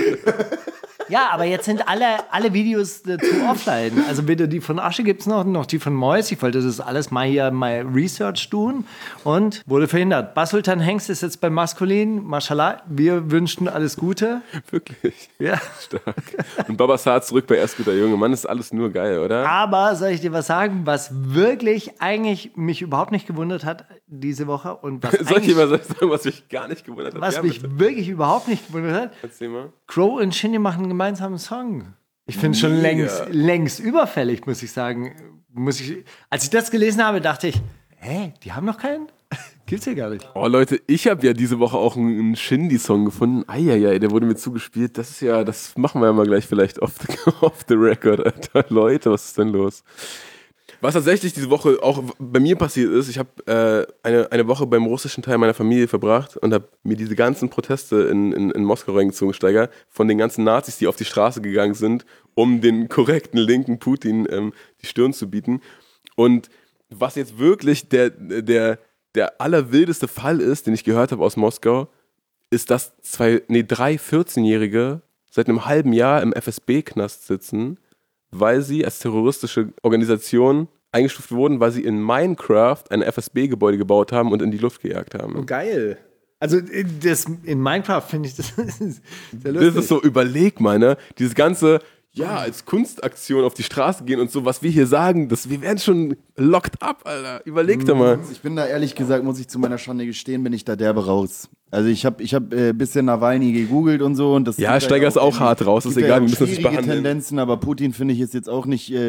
D: Ja, aber jetzt sind alle, alle Videos dazu offline. Also weder die von Asche gibt es noch, noch die von Mäus. Ich wollte das alles mal hier mal Research tun und wurde verhindert. Basultan Hengst ist jetzt bei Maskulin. Mashallah, wir wünschen alles Gute.
E: Wirklich.
D: Ja.
E: Stark. Und Baba Saad zurück bei Erst guter Junge. Mann, ist alles nur geil, oder?
D: Aber soll ich dir was sagen, was wirklich eigentlich mich überhaupt nicht gewundert hat diese Woche und was,
E: Soll ich
D: eigentlich,
E: dir mal sagen, was mich gar nicht gewundert hat?
D: was
E: Ja,
D: mich
E: bitte.
D: wirklich überhaupt nicht gewundert hat?
E: Erzähl mal.
D: Crow und Shindy machen einen gemeinsamen Song. Ich finde es schon
E: Mega.
D: längst, längst überfällig, muss ich sagen. Muss ich, als ich das gelesen habe, dachte ich, hä, die haben noch keinen? Gibt's ja gar nicht.
E: Oh Leute, ich habe ja diese Woche auch einen, einen Shindy-Song gefunden. Eieiei, der wurde mir zugespielt. Das ist ja, das machen wir ja mal gleich vielleicht off the, off the record, Alter. Leute, was ist denn los? Was tatsächlich diese Woche auch bei mir passiert ist, ich habe äh, eine, eine Woche beim russischen Teil meiner Familie verbracht und habe mir diese ganzen Proteste in, in, in Moskau reingezogen, Steiger, von den ganzen Nazis, die auf die Straße gegangen sind, um den korrekten linken Putin ähm, die Stirn zu bieten. Und was jetzt wirklich der, der, der allerwildeste Fall ist, den ich gehört habe aus Moskau, ist, dass zwei, nee, drei vierzehnjährige seit einem halben Jahr im F S B-Knast sitzen, weil sie als terroristische Organisation eingestuft wurden, weil sie in Minecraft ein F S B-Gebäude gebaut haben und in die Luft gejagt haben.
D: Geil. Also das, in Minecraft finde ich das sehr lustig.
E: Das ist so, überleg mal, ne? Dieses ganze, ja, als Kunstaktion auf die Straße gehen und so, was wir hier sagen, das, wir werden schon locked up, Alter. Überleg doch mal.
C: Ich bin da ehrlich gesagt, muss ich zu meiner Schande gestehen, bin ich da derbe raus. Also ich habe ich hab, äh, ein bisschen Nawalny gegoogelt und so. Und das
E: Ja,
C: gibt
E: Steiger ist auch
C: in-
E: hart raus, ist
C: gibt
E: egal,
C: ja
E: wir
C: auch
E: müssen das nicht
C: schwierige
E: behandeln.
C: Tendenzen, aber Putin finde ich ist jetzt auch nicht, äh,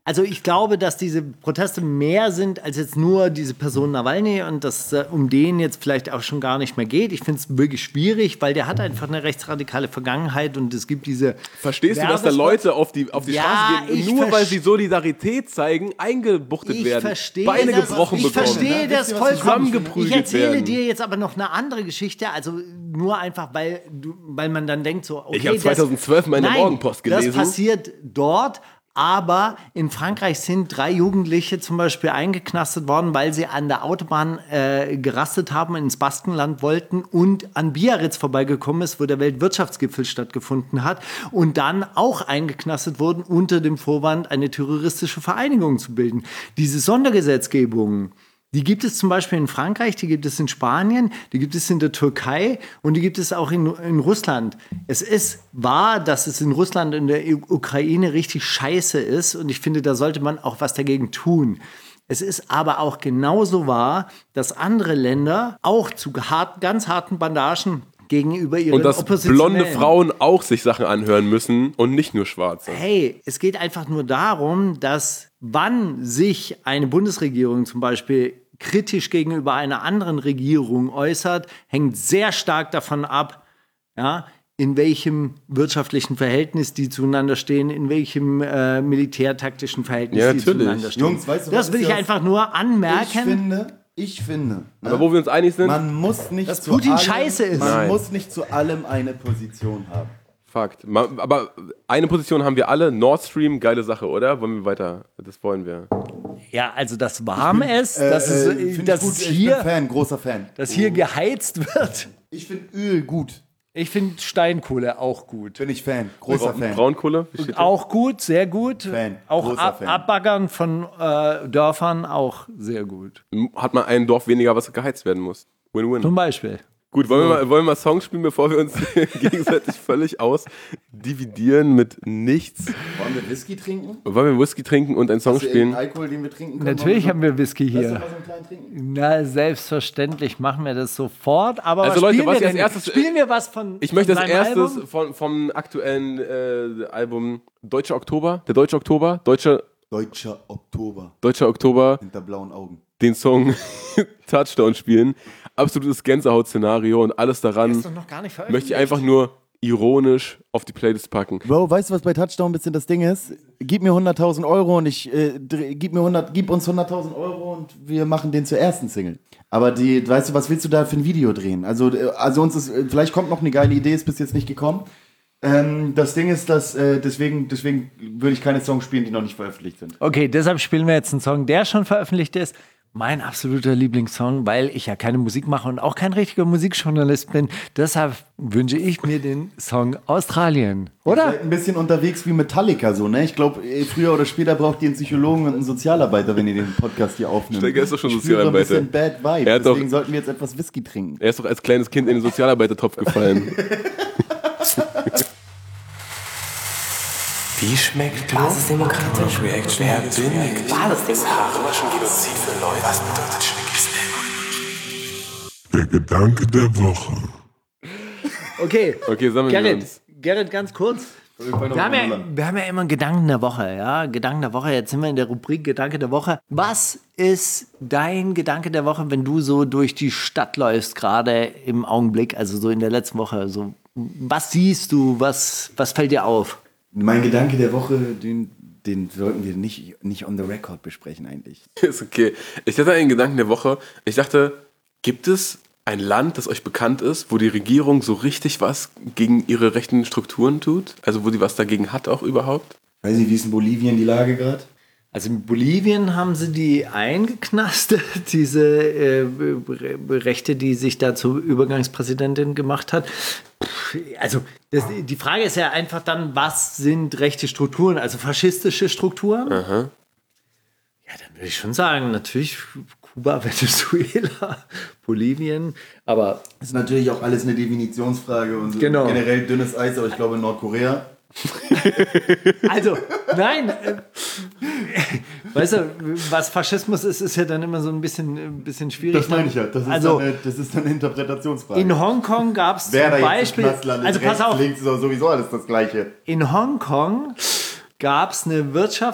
D: Also ich glaube, dass diese Proteste mehr sind als jetzt nur diese Person Nawalny und dass äh, um den jetzt vielleicht auch schon gar nicht mehr geht. Ich finde es wirklich schwierig, weil der hat einfach eine rechtsradikale Vergangenheit und es gibt diese...
E: Verstehst du, dass da Leute auf die, auf die
D: Ja,
E: Straße gehen
D: ich
E: und nur weil
D: versch-
E: sie Solidarität zeigen, eingebuchtet
D: Ich
E: werden,
D: verstehe
E: Beine
D: das,
E: gebrochen
D: ich
E: bekommen,
D: verstehe das
C: Wisst ihr, was
D: vollkommen.
E: zusammengeprügelt
D: Ich erzähle
E: werden.
D: dir jetzt aber noch eine andere Geschichte, also nur einfach, weil, du, weil man dann denkt so, okay,
E: Ich habe
D: das-
E: zweitausendzwölf mal in der
D: Nein,
E: Morgenpost gelesen.
D: Das passiert dort. Aber in Frankreich sind drei Jugendliche zum Beispiel eingeknastet worden, weil sie an der Autobahn äh, gerastet haben, ins Baskenland wollten und an Biarritz vorbeigekommen ist, wo der Weltwirtschaftsgipfel stattgefunden hat und dann auch eingeknastet wurden unter dem Vorwand, eine terroristische Vereinigung zu bilden. Diese Sondergesetzgebung, die gibt es zum Beispiel in Frankreich, die gibt es in Spanien, die gibt es in der Türkei und die gibt es auch in, in Russland. Es ist wahr, dass es in Russland und der Ukraine richtig scheiße ist und ich finde, da sollte man auch was dagegen tun. Es ist aber auch genauso wahr, dass andere Länder auch zu hart, ganz harten Bandagen gegenüber ihren
E: Und dass
D: Oppositionellen.
E: blonde Frauen auch sich Sachen anhören müssen und nicht nur schwarze.
D: Hey, es geht einfach nur darum, dass wann sich eine Bundesregierung zum Beispiel kritisch gegenüber einer anderen Regierung äußert, hängt sehr stark davon ab, ja, in welchem wirtschaftlichen Verhältnis die zueinander stehen, in welchem äh, militärtaktischen Verhältnis
E: Ja,
D: die
E: natürlich.
D: zueinander stehen.
C: Jungs, weißt du,
D: das
C: was
D: will
C: ist
D: ich
C: das?
D: einfach nur
C: Ich
D: anmerken.
C: finde, ich finde, ne,
E: Aber wo wir uns einig sind,
C: man muss nicht
D: Dass
C: zu
D: Putin
C: allem,
D: scheiße ist.
C: Man
E: Nein.
C: muss nicht zu allem eine Position haben.
E: Fakt. Ma- Aber eine Position haben wir alle, Nord Stream, geile Sache, oder? Wollen wir weiter? Das wollen wir.
D: Ja, also das warm ist, dass,
C: Äh,
D: es,
C: äh, find
D: dass,
C: ich
D: es
C: gut. Ich
D: hier,
C: bin Fan, großer Fan.
D: dass hier geheizt wird.
C: Ich finde Öl gut.
D: Ich finde Steinkohle auch gut.
C: Bin ich Fan, großer
E: Bra
C: Fan.
E: Braunkohle? Wie steht da?
D: Auch gut, sehr gut.
C: Fan,
D: Auch
C: großer
D: ab,
C: Fan.
D: Abbaggern von äh, Dörfern auch sehr gut.
E: Hat man ein Dorf weniger, was geheizt werden muss. Win-win.
D: Zum Beispiel.
E: Gut, wollen wir, mal, wollen wir mal Songs spielen, bevor wir uns gegenseitig völlig ausdividieren mit nichts?
C: Wollen wir Whisky trinken?
E: Wollen wir Whisky trinken und einen Song
C: Hast du
E: spielen?
C: irgendeinen Alkohol, den wir trinken können?
D: Natürlich haben wir Whisky
C: Lass doch
D: hier.
C: mal so einen kleinen trinken.
D: Na, selbstverständlich machen wir das sofort. Aber
E: Also
D: was
E: Leute,
D: spielen
E: was
D: wir
E: ich als
D: denn?
E: erstes-
D: Spielen wir was von
E: Ich möchte
D: von
E: als
D: seinem
E: erstes
D: Album?
E: von, vom aktuellen äh, Album Deutscher Oktober, der Deutsche Oktober, Deutscher,
C: Deutscher Oktober.
E: Deutscher Oktober,
C: Hinter blauen Augen.
E: den Song Touchdown spielen. Absolutes Gänsehaut-Szenario und alles daran
D: Ist doch noch gar nicht
E: möchte ich einfach nur ironisch auf die Playlist packen.
C: Bro, weißt du, was bei Touchdown ein bisschen das Ding ist? Gib mir hunderttausend Euro und ich, äh, dreh- gib, mir hundert, gib uns hunderttausend Euro und wir machen den zur ersten Single. Aber die, weißt du, was willst du da für ein Video drehen? Also, äh, also uns ist, äh, vielleicht kommt noch eine geile Idee, ist bis jetzt nicht gekommen. Ähm, das Ding ist, dass, äh, deswegen, deswegen würde ich keine Songs spielen, die noch nicht veröffentlicht sind.
D: Okay, deshalb spielen wir jetzt einen Song, der schon veröffentlicht ist. Mein absoluter Lieblingssong, weil ich ja keine Musik mache und auch kein richtiger Musikjournalist bin. Deshalb wünsche ich mir den Song Australien. Oder?
C: Seid ein bisschen unterwegs wie Metallica so, ne? Ich glaube, früher oder später braucht ihr einen Psychologen und einen Sozialarbeiter, wenn ihr den Podcast hier aufnimmt.
E: Steiger ist doch schon
C: Ich spüre
E: Sozialarbeiter.
C: ein bisschen Bad Vibe,
E: Er hat doch-
C: deswegen sollten wir jetzt etwas Whisky trinken.
E: Er ist doch als kleines Kind in den Sozialarbeitertopf gefallen.
G: Wie schmeckt Basisdemokratisch? Reaction? Wer bin ich? Basisdemokratisch. Genozid für Leute. Was bedeutet Schnickis?
H: Der Gedanke der Woche.
D: Okay.
E: Okay, sammeln wir
D: Gerrit,
E: uns.
D: Gerrit, ganz kurz. Wir haben, ja, wir haben ja immer einen Gedanken der Woche, ja, Gedanken der Woche. Jetzt sind wir in der Rubrik Gedanke der Woche. Was ist dein Gedanke der Woche, wenn du so durch die Stadt läufst, gerade im Augenblick, also so in der letzten Woche? So, was siehst du, was, was fällt dir auf?
C: Mein Gedanke der Woche, den, den sollten wir nicht, nicht on the record besprechen eigentlich.
E: Ist okay. Ich hatte einen Gedanken der Woche. Ich dachte, gibt es ein Land, das euch bekannt ist, wo die Regierung so richtig was gegen ihre rechten Strukturen tut? Also wo die was dagegen hat auch überhaupt?
C: Weiß nicht, wie ist in Bolivien die Lage gerade?
D: Also in Bolivien haben sie die eingeknastet, diese äh, Rechte, die sich da zur Übergangspräsidentin gemacht hat. Also das, die Frage ist ja einfach dann, was sind rechte Strukturen, also faschistische Strukturen?
E: Aha.
D: Ja, dann würde ich schon sagen, natürlich Kuba, Venezuela, Bolivien, aber
C: Das ist natürlich auch alles eine Definitionsfrage und so
D: Genau.
C: generell dünnes Eis, aber ich glaube Nordkorea.
D: also, nein, äh, weißt du, was Faschismus ist, ist ja dann immer so ein bisschen, ein bisschen schwierig.
C: Das meine ich ja. Das ist,
D: Also,
C: dann, eine, das ist dann eine Interpretationsfrage.
D: in Hongkong gab es zum
C: Wer da jetzt
D: Beispiel,
C: im Knast landet,
D: also pass
C: rechts,
D: auf,
C: links ist doch sowieso alles das Gleiche.
D: in Hongkong gab es eine Wirtschafts-,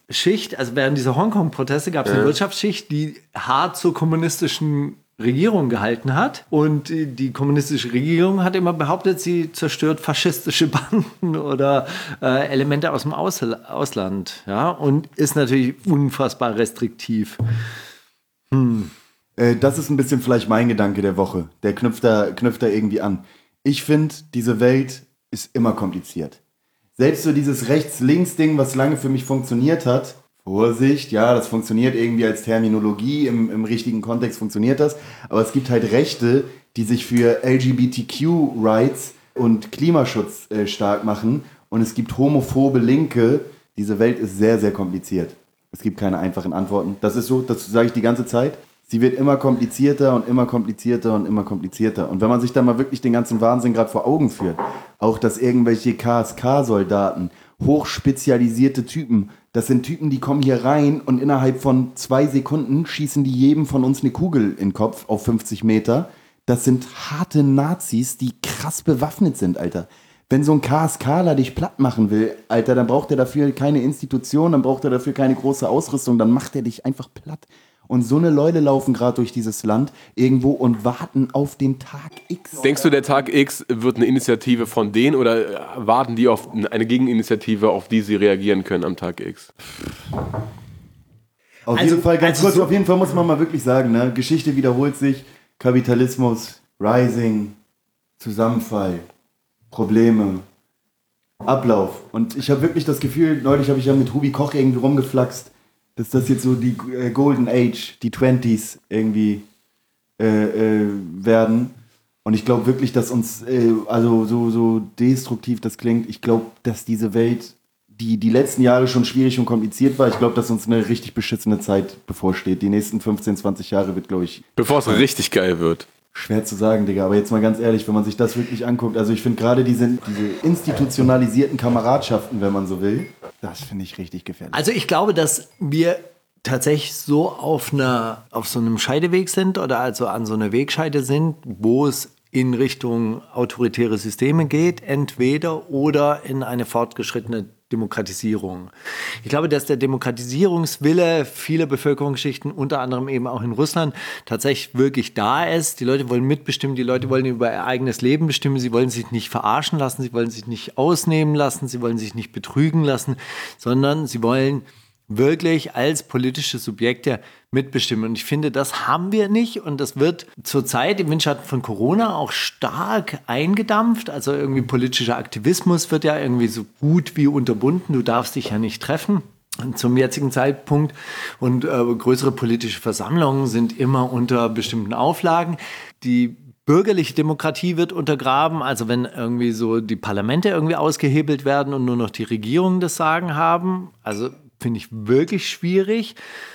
D: Wirtschaftsschicht, also während dieser Hongkong-Proteste gab es eine
E: Ja.
D: Wirtschaftsschicht, die hart zur kommunistischen Regierung gehalten hat. Und die, die kommunistische Regierung hat immer behauptet, sie zerstört faschistische Banden oder äh, Elemente aus dem Aus Ausland. Ja? Und ist natürlich unfassbar restriktiv. Hm.
C: Äh, das ist ein bisschen vielleicht mein Gedanke der Woche. Der knüpft da, knüpft da irgendwie an. Ich finde, diese Welt ist immer kompliziert. Selbst so dieses Rechts-Links-Ding, was lange für mich funktioniert hat, Vorsicht, ja, das funktioniert irgendwie als Terminologie, im, im richtigen Kontext funktioniert das, aber es gibt halt Rechte, die sich für L G B T Q-Rights und Klimaschutz äh, stark machen und es gibt homophobe Linke. Diese Welt ist sehr, sehr kompliziert. Es gibt keine einfachen Antworten. Das ist so, das sage ich die ganze Zeit. Sie wird immer komplizierter und immer komplizierter und immer komplizierter. Und wenn man sich dann mal wirklich den ganzen Wahnsinn gerade vor Augen führt, auch dass irgendwelche K S K-Soldaten, hochspezialisierte Typen, das sind Typen, die kommen hier rein und innerhalb von zwei Sekunden schießen die jedem von uns eine Kugel in den Kopf auf fünfzig Meter. Das sind harte Nazis, die krass bewaffnet sind, Alter. Wenn so ein KSKler dich platt machen will, Alter, dann braucht er dafür keine Institution, dann braucht er dafür keine große Ausrüstung, dann macht er dich einfach platt. Und so eine Leute laufen gerade durch dieses Land irgendwo und warten auf den Tag X.
E: Denkst du, der Tag X wird eine Initiative von denen oder warten die auf eine Gegeninitiative, auf die sie reagieren können am Tag X?
C: Auf
D: Also-
C: jeden Fall, ganz
D: also
C: kurz,
D: so-
C: auf jeden Fall muss man mal wirklich sagen, ne? Geschichte wiederholt sich, Kapitalismus, Rising, Zusammenfall, Probleme, Ablauf. Und ich habe wirklich das Gefühl, neulich habe ich ja mit Hubi Koch irgendwie rumgeflaxt, dass das jetzt so die äh, Golden Age, die Twenties irgendwie äh, äh, werden. Und ich glaube wirklich, dass uns, äh, also so, so destruktiv das klingt, ich glaube, dass diese Welt, die die letzten Jahre schon schwierig und kompliziert war, ich glaube, dass uns eine richtig beschissene Zeit bevorsteht. Die nächsten fünfzehn, zwanzig Jahre wird, glaube ich,
E: Bevor es richtig geil wird.
C: schwer zu sagen, Digga. Aber jetzt mal ganz ehrlich, wenn man sich das wirklich anguckt, also ich finde gerade diese, diese institutionalisierten Kameradschaften, wenn man so will, das finde ich richtig gefährlich.
D: Also ich glaube, dass wir tatsächlich so auf einer, auf so einem Scheideweg sind oder also an so einer Wegscheide sind, wo es in Richtung autoritäre Systeme geht, entweder oder in eine fortgeschrittene Demokratisierung. Ich glaube, dass der Demokratisierungswille vieler Bevölkerungsschichten, unter anderem eben auch in Russland, tatsächlich wirklich da ist. Die Leute wollen mitbestimmen, die Leute wollen über ihr eigenes Leben bestimmen, sie wollen sich nicht verarschen lassen, sie wollen sich nicht ausnehmen lassen, sie wollen sich nicht betrügen lassen, sondern sie wollen wirklich als politische Subjekte mitbestimmen. Und ich finde, das haben wir nicht. Und das wird zurzeit im Windschatten von Corona auch stark eingedampft. Also irgendwie politischer Aktivismus wird ja irgendwie so gut wie unterbunden. Du darfst dich ja nicht treffen zum jetzigen Zeitpunkt. Und äh, größere politische Versammlungen sind immer unter bestimmten Auflagen. Die bürgerliche Demokratie wird untergraben, also wenn irgendwie so die Parlamente irgendwie ausgehebelt werden und nur noch die Regierungen das Sagen haben. Also finde ich wirklich schwierig.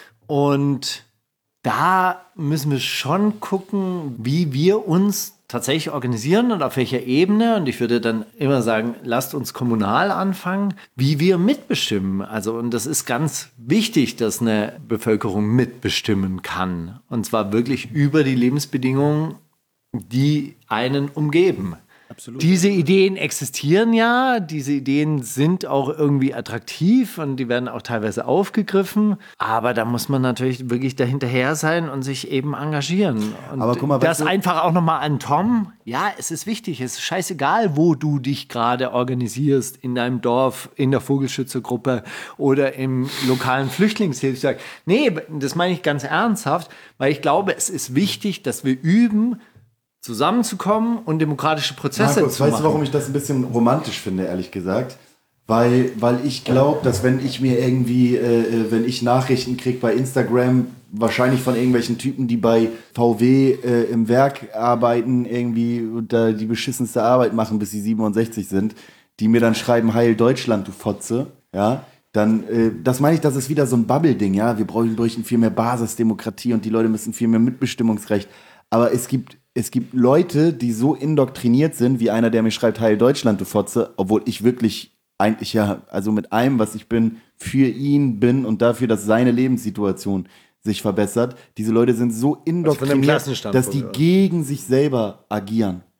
D: Und da müssen wir schon gucken, wie wir uns tatsächlich organisieren und auf welcher Ebene. Und ich würde dann immer sagen, lasst uns kommunal anfangen, wie wir mitbestimmen. Also, und das ist ganz wichtig, dass eine Bevölkerung mitbestimmen kann. Und zwar wirklich über die Lebensbedingungen, die einen umgeben. Absolut. Diese Ideen existieren ja, diese Ideen sind auch irgendwie attraktiv und die werden auch teilweise aufgegriffen, aber da muss man natürlich wirklich dahinterher sein und sich eben engagieren. Und
C: Aber guck mal,
D: das
C: weißt du-
D: einfach auch nochmal an Tom, ja, es ist wichtig, es ist scheißegal, wo du dich gerade organisierst, in deinem Dorf, in der Vogelschützergruppe oder im lokalen Flüchtlingshilfswerk. Nee, das meine ich ganz ernsthaft, weil ich glaube, es ist wichtig, dass wir üben, zusammenzukommen und demokratische Prozesse
C: Markus,
D: zu
C: weißt
D: machen.
C: du, warum ich das ein bisschen romantisch finde, ehrlich gesagt? Weil, weil ich glaube, dass wenn ich mir irgendwie, äh, wenn ich Nachrichten kriege bei Instagram, wahrscheinlich von irgendwelchen Typen, die bei V W äh, im Werk arbeiten, irgendwie und da die beschissenste Arbeit machen, bis sie siebenundsechzig sind, die mir dann schreiben, Heil Deutschland, du Fotze, ja, dann, äh, das meine ich, das ist wieder so ein Bubble-Ding, ja, wir brauchen, bräuchten viel mehr Basisdemokratie und die Leute müssen viel mehr Mitbestimmungsrecht, aber es gibt Es gibt Leute, die so indoktriniert sind, wie einer, der mir schreibt, Heil Deutschland, du Fotze, obwohl ich wirklich eigentlich ja, also mit allem, was ich bin, für ihn bin und dafür, dass seine Lebenssituation sich verbessert. Diese Leute sind so indoktriniert, dass die
D: oder?
C: gegen sich selber agieren.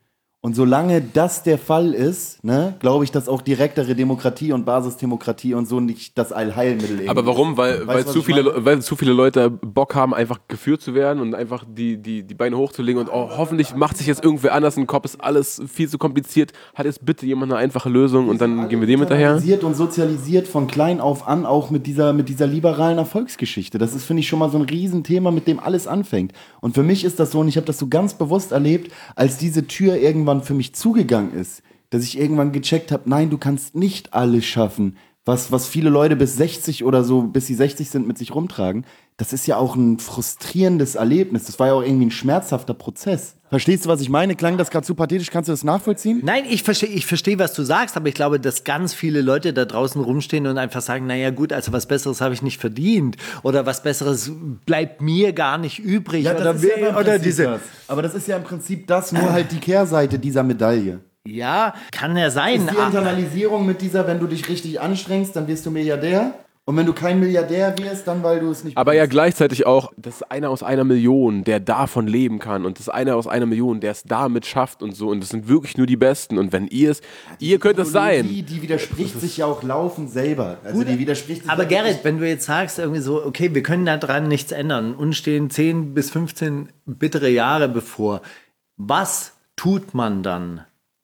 C: Und solange das der Fall ist, ne, glaube ich, dass auch direktere Demokratie und Basisdemokratie und so nicht das Allheilmittel ist.
E: Aber warum? Weil, weil, zu viele, weil zu viele Leute Bock haben, einfach geführt zu werden und einfach die, die, die Beine hochzulegen und oh, hoffentlich macht sich jetzt irgendwer anders im Kopf, ist alles viel zu kompliziert, hat jetzt bitte jemand eine einfache Lösung und dann gehen wir dem hinterher.
C: Sozialisiert und sozialisiert von klein auf an, auch mit dieser, mit dieser liberalen Erfolgsgeschichte. Das ist, finde ich, schon mal so ein Riesenthema, mit dem alles anfängt. Und für mich ist das so, und ich habe das so ganz bewusst erlebt, als diese Tür irgendwann für mich zugegangen ist, dass ich irgendwann gecheckt habe, nein, du kannst nicht alles schaffen, was, was viele Leute bis sechzig oder so, bis sie sechzig sind, mit sich rumtragen. Das ist ja auch ein frustrierendes Erlebnis. Das war ja auch irgendwie ein schmerzhafter Prozess. Verstehst du, was ich meine? Klang das gerade zu pathetisch? Kannst du das nachvollziehen?
D: Nein, ich verstehe, ich verstehe, was du sagst, aber ich glaube, dass ganz viele Leute da draußen rumstehen und einfach sagen, naja gut, also was Besseres habe ich nicht verdient oder was Besseres bleibt mir gar nicht übrig.
C: Ja, das
D: oder
C: ist ja im
D: oder
C: Prinzip
D: diese.
C: das. Aber das ist ja im Prinzip das, nur halt die Kehrseite dieser Medaille.
D: Ja, kann ja sein.
C: Ist die Internalisierung mit dieser, wenn du dich richtig anstrengst, dann wirst du Milliardär. Und wenn du kein Milliardär wirst, dann weil du es nicht
E: Aber
C: bist.
E: ja gleichzeitig auch, das ist einer aus einer Million, der davon leben kann und das ist einer aus einer Million, der es damit schafft und so und das sind wirklich nur die Besten und wenn ihr es, ihr könnt es sein.
C: Die, die widerspricht sich ja auch laufend selber. Also
D: Gut,
C: die widerspricht sich
D: aber
C: ja
D: Gerrit, wenn du jetzt sagst, irgendwie so, okay, wir können daran nichts ändern, uns stehen zehn bis fünfzehn bittere Jahre bevor, was tut man dann?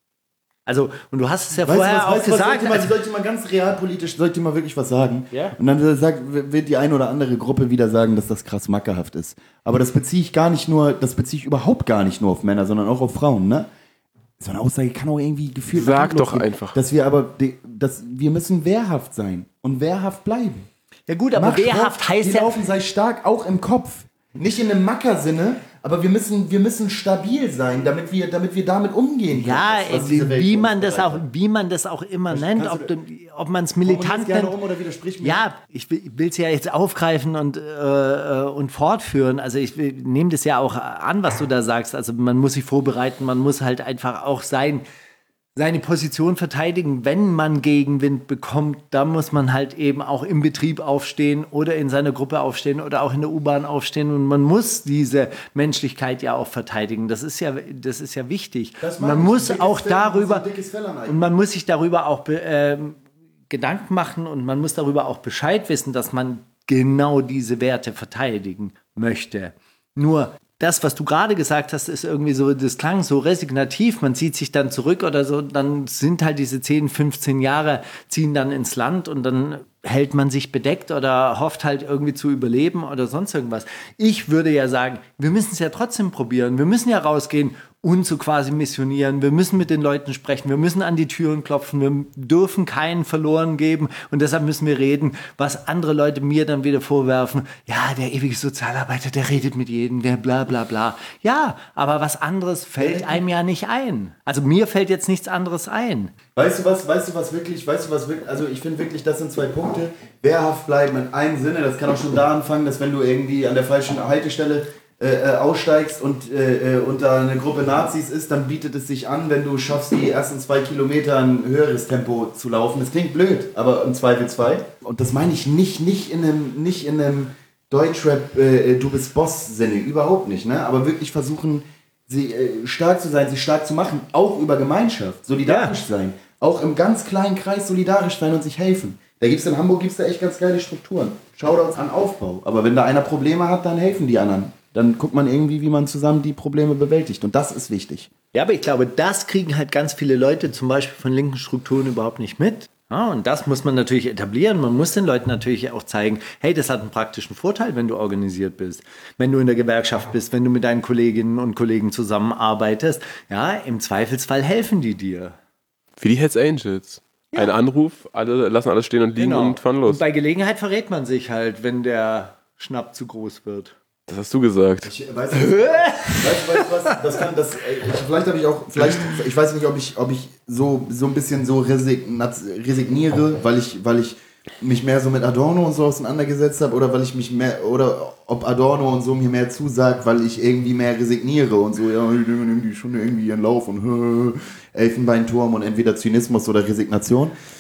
D: Also, und du hast es ja
C: Weißt
D: vorher
C: du, was,
D: auch
C: weißt, du, was,
D: gesagt.
C: soll ich, mal,
D: also,
C: soll ich dir mal ganz realpolitisch, soll ich dir mal wirklich was sagen?
D: Ja.
C: Und dann sagt, wird die eine oder andere Gruppe wieder sagen, dass das krass mackerhaft ist. Aber das beziehe ich gar nicht nur, das beziehe ich überhaupt gar nicht nur auf Männer, sondern auch auf Frauen, ne? So eine Aussage kann auch irgendwie gefühlt
E: Sag doch
C: gehen,
E: einfach.
C: Dass wir aber, dass wir müssen wehrhaft sein und wehrhaft bleiben.
D: ja gut, aber
C: Mach
D: wehrhaft
C: Sport,
D: heißt
C: die
D: ja...
C: laufen, sei stark, auch im Kopf. Nicht in einem Macker-Sinne, aber wir müssen, wir müssen stabil sein, damit wir, damit wir damit umgehen können.
D: Ja,
C: was diese Welt
D: wie
C: uns
D: man das auch,
C: bereitet.
D: wie man das auch immer nennt,
C: kannst
D: ob,
C: du-
D: du, ob man es militant
C: Formulier's gerne
D: nennt.
C: um oder widersprich mir.
D: Ja, ich will es ja jetzt aufgreifen und, äh, und fortführen. Also ich will- nehme das ja auch an, was du da sagst. Also man muss sich vorbereiten, man muss halt einfach auch sein, seine Position verteidigen. Wenn man Gegenwind bekommt, dann muss man halt eben auch im Betrieb aufstehen oder in seiner Gruppe aufstehen oder auch in der U-Bahn aufstehen. Und man muss diese Menschlichkeit ja auch verteidigen. Das ist ja, das ist ja wichtig.
C: Das meine
D: Man
C: ich.
D: muss
C: Ein dickes
D: auch
C: Fell, man muss
D: darüber...
C: ein dickes Fell aneignen.
D: Und man muss sich darüber auch be, ähm, Gedanken machen und man muss darüber auch Bescheid wissen, dass man genau diese Werte verteidigen möchte. Nur das, was du gerade gesagt hast, ist irgendwie so, das klang so resignativ, man zieht sich dann zurück oder so, dann sind halt diese zehn, fünfzehn Jahre, ziehen dann ins Land und dann hält man sich bedeckt oder hofft halt irgendwie zu überleben oder sonst irgendwas. Ich würde ja sagen, wir müssen es ja trotzdem probieren, wir müssen ja rausgehen und so quasi missionieren, wir müssen mit den Leuten sprechen, wir müssen an die Türen klopfen, wir dürfen keinen verloren geben und deshalb müssen wir reden, was andere Leute mir dann wieder vorwerfen, ja, der ewige Sozialarbeiter, der redet mit jedem, der bla bla bla. Ja, aber was anderes fällt einem ja nicht ein. Also mir fällt jetzt nichts anderes ein.
C: Weißt du was, weißt du was wirklich, weißt du was wirklich, also ich finde wirklich, das sind zwei Punkte. Wehrhaft bleiben in einem Sinne, das kann auch schon da anfangen, dass wenn du irgendwie an der falschen Haltestelle äh, aussteigst und äh, unter eine Gruppe Nazis ist, dann bietet es sich an, wenn du schaffst, die ersten zwei Kilometer ein höheres Tempo zu laufen. Das klingt blöd, aber im Zweifelsfall. Und das meine ich nicht, nicht in einem, nicht in einem Deutschrap, äh, du bist Boss-Sinne, überhaupt nicht, ne? Aber wirklich versuchen, sie äh, stark zu sein, sich stark zu machen, auch über Gemeinschaft, solidarisch
D: Ja.
C: sein, auch im ganz kleinen Kreis solidarisch sein und sich helfen. Da gibt's in Hamburg gibt's da echt ganz geile Strukturen. Shoutouts an Aufbau. Aber wenn da einer Probleme hat, dann helfen die anderen. Dann guckt man irgendwie, wie man zusammen die Probleme bewältigt. Und das ist wichtig.
D: Ja, aber ich glaube, das kriegen halt ganz viele Leute zum Beispiel von linken Strukturen überhaupt nicht mit. Ja, und das muss man natürlich etablieren. Man muss den Leuten natürlich auch zeigen, hey, das hat einen praktischen Vorteil, wenn du organisiert bist, wenn du in der Gewerkschaft bist, wenn du mit deinen Kolleginnen und Kollegen zusammenarbeitest. Ja, im Zweifelsfall helfen die dir.
E: Wie die Hells Angels. Ein Anruf, alle lassen alles stehen und liegen und fahren los.
D: Und bei Gelegenheit verrät man sich halt, wenn der Schnapp zu groß wird.
E: Das hast du gesagt.
C: Ich, weißt, du, weißt, du, weißt du was? Das kann, das, ich, vielleicht habe ich auch, vielleicht, ich weiß nicht, ob ich, ob ich so, so ein bisschen so resigna, resigniere, weil ich, weil ich mich mehr so mit Adorno und so auseinandergesetzt habe oder weil ich mich mehr, oder ob Adorno und so mir mehr zusagt, weil ich irgendwie mehr resigniere und so, ja, die nehmen irgendwie schon irgendwie ihren Lauf und Elfenbeinturm und entweder Zynismus oder Resignation.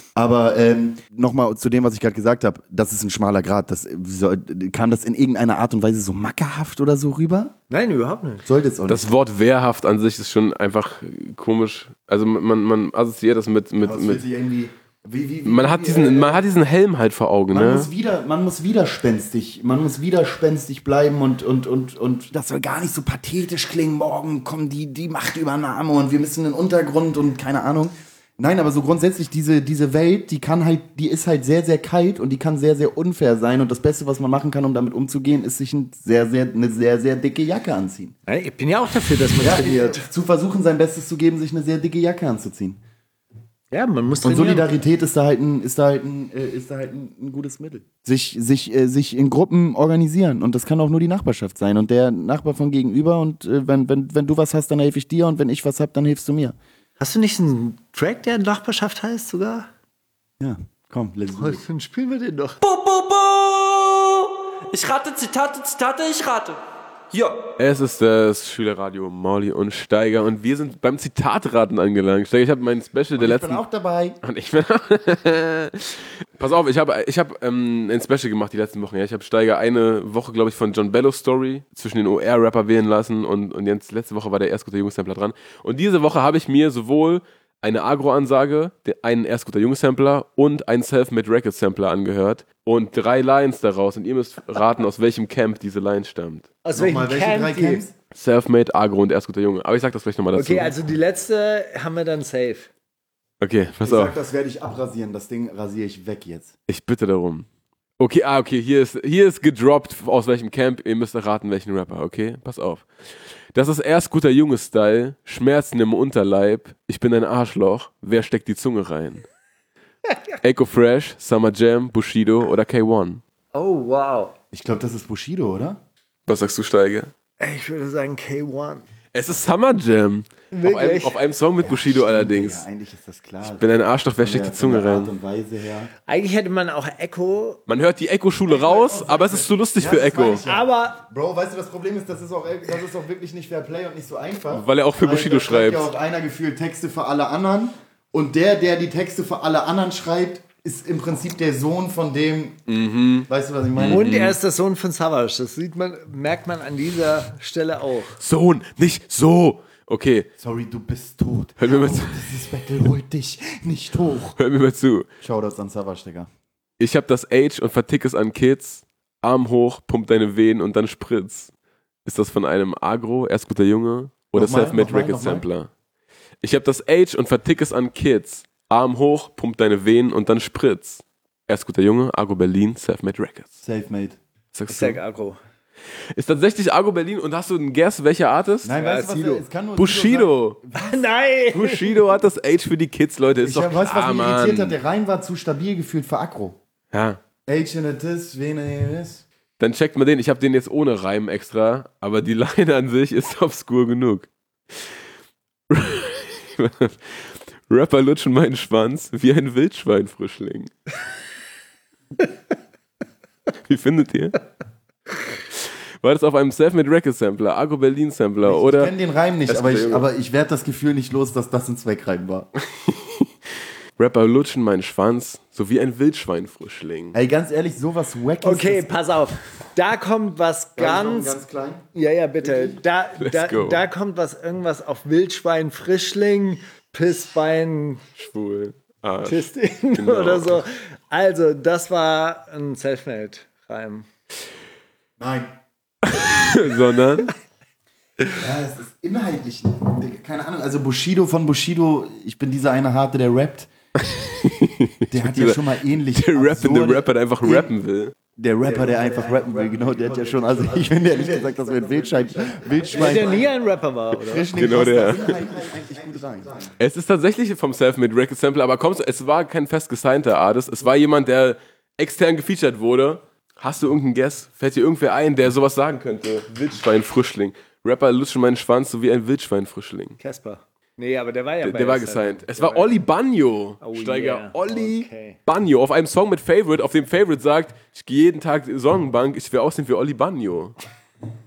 C: Aber ähm, nochmal zu dem, was ich gerade gesagt habe, das ist ein schmaler Grat. Das, so, kam das in irgendeiner Art und Weise so mackerhaft oder so rüber?
D: Nein, überhaupt nicht.
C: Sollte es auch nicht.
E: Das Wort wehrhaft an sich ist schon einfach komisch. Also man, man assoziiert das mit... mit,
C: Aber es
E: mit
C: fühlt sich irgendwie... Wie, wie, wie,
E: man, hat
C: wie,
E: diesen,
C: äh,
E: man hat diesen Helm halt vor Augen,
C: Man,
E: ne?
C: muss wieder, man muss widerspenstig, man muss widerspenstig bleiben und, und, und, und das soll gar nicht so pathetisch klingen. Morgen kommt die, die Machtübernahme und wir müssen in den Untergrund und keine Ahnung. Nein, aber so grundsätzlich diese, diese Welt, die kann halt, die ist halt sehr, sehr kalt und die kann sehr, sehr unfair sein. Und das Beste, was man machen kann, um damit umzugehen, ist sich ein sehr, sehr, eine sehr, sehr dicke Jacke anziehen.
D: Ich bin ja auch dafür, dass man
C: Ja,
D: trainiert.
C: zu versuchen, sein Bestes zu geben, sich eine sehr dicke Jacke anzuziehen.
D: Ja, man muss
C: Und
D: trainieren.
C: Solidarität ist da halt ein, ist da halt ein, äh, ist da halt ein, ein gutes Mittel. Sich, sich, äh, sich in Gruppen organisieren. Und das kann auch nur die Nachbarschaft sein. Und der Nachbar von gegenüber. Und äh, wenn, wenn, wenn du was hast, dann helfe ich dir. Und wenn ich was hab, dann hilfst du mir.
D: Hast du nicht einen Track, der Nachbarschaft heißt sogar?
C: Ja, komm, let's do it.
D: Dann spielen wir den doch.
I: Bo, bo, bo. Ich rate, Zitate, Zitate, ich rate. Ja.
E: Es ist das Schülerradio Mauli und Steiger und wir sind beim Zitatraten angelangt. Steiger, ich habe mein Special der
C: Ich
E: letzten...
C: bin auch dabei.
E: Und ich bin Pass auf, ich habe ich hab, ähm, ein Special gemacht die letzten Wochen. Ja. Ich habe Steiger eine Woche, glaube ich, von John Bello Story zwischen den O R-Rapper wählen lassen und, und jetzt letzte Woche war der Erstguter Junge-Sampler dran. Und diese Woche habe ich mir sowohl eine Agro-Ansage, einen Erstguter Junge-Sampler und einen Self-Made-Record-Sampler angehört und drei Lines daraus und ihr müsst raten, aus welchem Camp diese Line stammt.
D: Aus welchem
C: Nochmal, welche
D: Camp
C: drei
D: die?
C: Camps?
E: Self-Made, Agro und Erstguter Junge. Aber ich sag das vielleicht nochmal dazu.
D: Okay, also die letzte haben wir dann safe.
E: Okay, pass
C: Ich
E: auf.
C: sag, das werde ich abrasieren. Das Ding rasiere ich weg jetzt.
E: Ich bitte darum. Okay, ah, okay, hier ist, hier ist gedroppt, aus welchem Camp. Ihr müsst erraten, welchen Rapper, okay? Pass auf. Das ist Erstguter Junge-Style, Schmerzen im Unterleib, ich bin ein Arschloch, wer steckt die Zunge rein? Echo Fresh, Summer Jam, Bushido oder K eins?
D: Oh, wow.
C: Ich glaube, das ist Bushido, oder?
E: Was sagst du, Steiger?
D: Ich würde sagen K eins.
E: Es ist Summer Jam. Auf einem, auf einem Song mit Bushido allerdings.
C: Ja, eigentlich ist das klar.
E: Ich bin ein Arschloch, wer steckt die Zunge
C: Art
E: rein?
C: und Weise her.
D: Eigentlich hätte man auch Echo,
E: Man hört die Echo-Schule raus, aber es ist zu lustig für
C: das
E: Echo.
C: meine ich ja.
D: aber
C: Bro, weißt du, das Problem ist, das ist auch, das ist auch wirklich nicht fair play und nicht so einfach.
E: Weil er auch für
C: Weil
E: Bushido
C: da schreibt
E: schreibt.
C: ja auch einer gefühlt Texte für alle anderen. Und der, der die Texte für alle anderen schreibt, ist im Prinzip der Sohn von dem.
E: Mhm.
C: Weißt du, was ich meine?
D: und er ist der Sohn von Savage. Das sieht man, merkt man an dieser Stelle auch.
E: Sohn, nicht so. Okay,
C: Sorry, du bist tot.
E: hör mir mal
C: Oh,
E: zu.
C: dieses Battle holt dich nicht hoch.
E: Hör mir mal zu.
C: Shoutouts an Savage, Digga.
E: Ich hab das Age und vertick es an Kids. Arm hoch, pump deine Venen und dann spritz. Ist das von einem Agro, Erstguter Junge oder
C: Nochmal,
E: Self-Made
C: nochmal,
E: Record
C: nochmal.
E: Sampler? Ich hab das Age und vertick es an Kids. Arm hoch, pump deine Venen und dann spritz. Erstguter Junge, Agro Berlin, Self-Made Records.
C: Selfmade.
E: Was sagst
D: Ich
E: du?
D: sag Agro.
E: Ist tatsächlich Agro Berlin und hast du einen Guess, welcher Artist?
C: Nein,
D: Ja,
C: weißt du, was
D: Sido.
C: er- es kann nur
E: Bushido.
D: Nein!
E: Bushido hat das Age für die Kids, Leute. Ist
C: Ich
E: doch
C: weiß, was
E: klar,
C: mich irritiert
E: Mann.
C: hat. Der Reim war zu stabil gefühlt für Agro.
E: Ja.
C: Age in a Tis, wen er ist.
E: Dann checkt mal den. Ich habe den jetzt ohne Reim extra, aber die Line an sich ist obskur genug. Rapper lutschen meinen Schwanz wie ein Wildschweinfrischling. Wie findet ihr? War das auf einem Self-Made Record Sampler, Agro Berlin Sampler
C: Ich
E: oder?
C: kenne den Reim nicht,
E: Das
C: aber ich,
E: Junge.
C: aber ich werde das Gefühl nicht los, dass das ein Zweckreim war.
E: Rapper lutschen meinen Schwanz so wie ein Wildschweinfrischling.
C: Ey, ganz ehrlich, sowas wack ist
D: Okay,
C: das-
D: pass auf. Da kommt was ganz.
C: ganz klein.
D: Ja, ja, bitte. Da, da,
E: go.
D: da kommt was, irgendwas auf Wildschwein, Frischling, Pissbein,
E: Schwul. Arsch.
D: Tisting
E: Genau.
D: oder so. Also, das war ein Selfmade-Reim.
C: Nein.
E: Sondern
C: Ja, es ist inhaltlich, keine Ahnung, also Bushido von Bushido, ich bin dieser eine Harte, der rappt. Der hat ja
E: Dieser-
C: schon mal ähnlich.
E: der rappende
C: absurde-
E: Rapper, der einfach rappen will.
C: Der Rapper, der einfach rappen will, genau, der hat ja schon, also ich finde ehrlich gesagt, dass wir ein Wildschwein, Wildschwein,
D: Der nie ein Rapper war, oder?
C: Frischling
E: Genau
C: passt
E: der.
C: da inhaltlich eigentlich gut rein.
E: Es ist tatsächlich vom Self-Made Record Sampler, aber kommst, es war kein fest gesignter Artist. Es war jemand, der extern gefeatured wurde. Hast du irgendeinen Guess? Fällt dir irgendwer ein, der sowas sagen könnte? Wildschweinfrischling. Rapper lutschen meinen Schwanz so wie ein Wildschweinfrischling.
D: Casper. Nee, aber der war ja
E: Der,
D: bei
E: der war
D: Selfmade.
E: gesigned. Es
D: Der
E: war Olli Bagno.
D: Oh
E: Steiger
D: yeah.
E: Olli
D: Okay.
E: Bagno auf einem Song mit Favorite, auf dem Favorite sagt, ich gehe jeden Tag Sonnenbank, ich will aussehen wie Olli Bagno.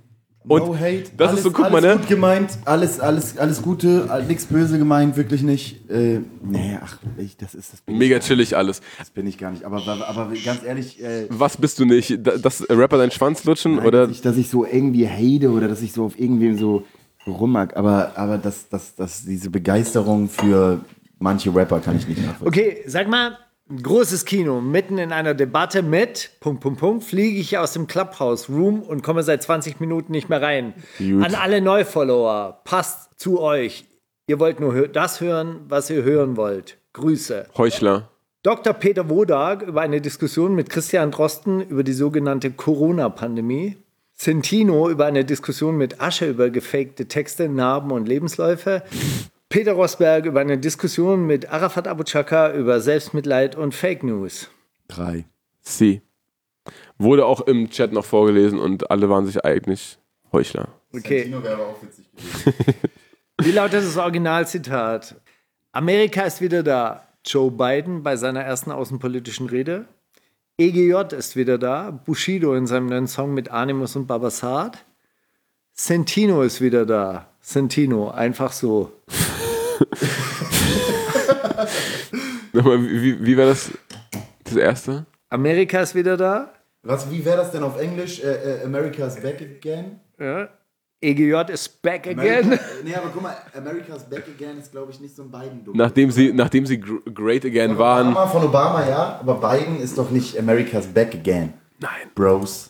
E: Und
C: no hate.
E: das
C: alles,
E: ist so, guck
C: alles
E: mal, ne?
C: gut gemeint, alles, alles, alles Gute, nichts böse gemeint, wirklich nicht. Äh, nee, ach, ich, das ist das. bin
E: Mega
C: ich
E: chillig alles.
C: Das bin ich gar nicht. Aber, aber, aber ganz ehrlich, äh,
E: Was bist du nicht? Da- Das Rapper deinen Schwanz lutschen?
C: nein,
E: Oder?
C: dass, ich, dass ich so irgendwie hate oder dass ich so auf irgendwie so rummag. Aber, aber das, das, das, diese Begeisterung für manche Rapper kann ich nicht nachvollziehen.
D: Okay, sag mal, großes Kino, mitten in einer Debatte mit, Punkt, Punkt, Punkt, fliege ich aus dem Clubhouse-Room und komme seit zwanzig Minuten nicht mehr rein.
E: Gut.
D: An alle Neufollower, passt zu euch. Ihr wollt nur hö- das hören, was ihr hören wollt. Grüße.
E: Heuchler.
D: Doktor Peter Wodak über eine Diskussion mit Christian Drosten über die sogenannte Corona-Pandemie. Centino über eine Diskussion mit Asche über gefakte Texte, Narben und Lebensläufe. Peter Rosberg über eine Diskussion mit Arafat Abu Chaka über Selbstmitleid und Fake News.
C: Drei.
E: Sie. Wurde auch im Chat noch vorgelesen und alle waren sich eigentlich Heuchler.
D: Okay.
C: wäre auch witzig gewesen.
D: Wie lautet das Originalzitat? Amerika ist wieder da. Joe Biden bei seiner ersten außenpolitischen Rede. E G J ist wieder da. Bushido in seinem neuen Song mit Animus und Babasat. Centino ist wieder da. Centino, einfach so.
E: Nochmal, wie, wie war das? Das erste?
D: Amerika ist wieder da.
C: Was, wie wäre das denn auf Englisch? Äh, äh, America's back again?
D: Ja. E G J ist back again.
C: America, nee, aber guck mal, America's back again ist, glaube ich, nicht so ein Biden-Ding.
E: Nachdem sie, nachdem sie gr- great again
C: Von
E: waren.
C: Obama, von Obama, ja, aber Biden ist doch nicht America's back again.
E: Nein.
C: Bros.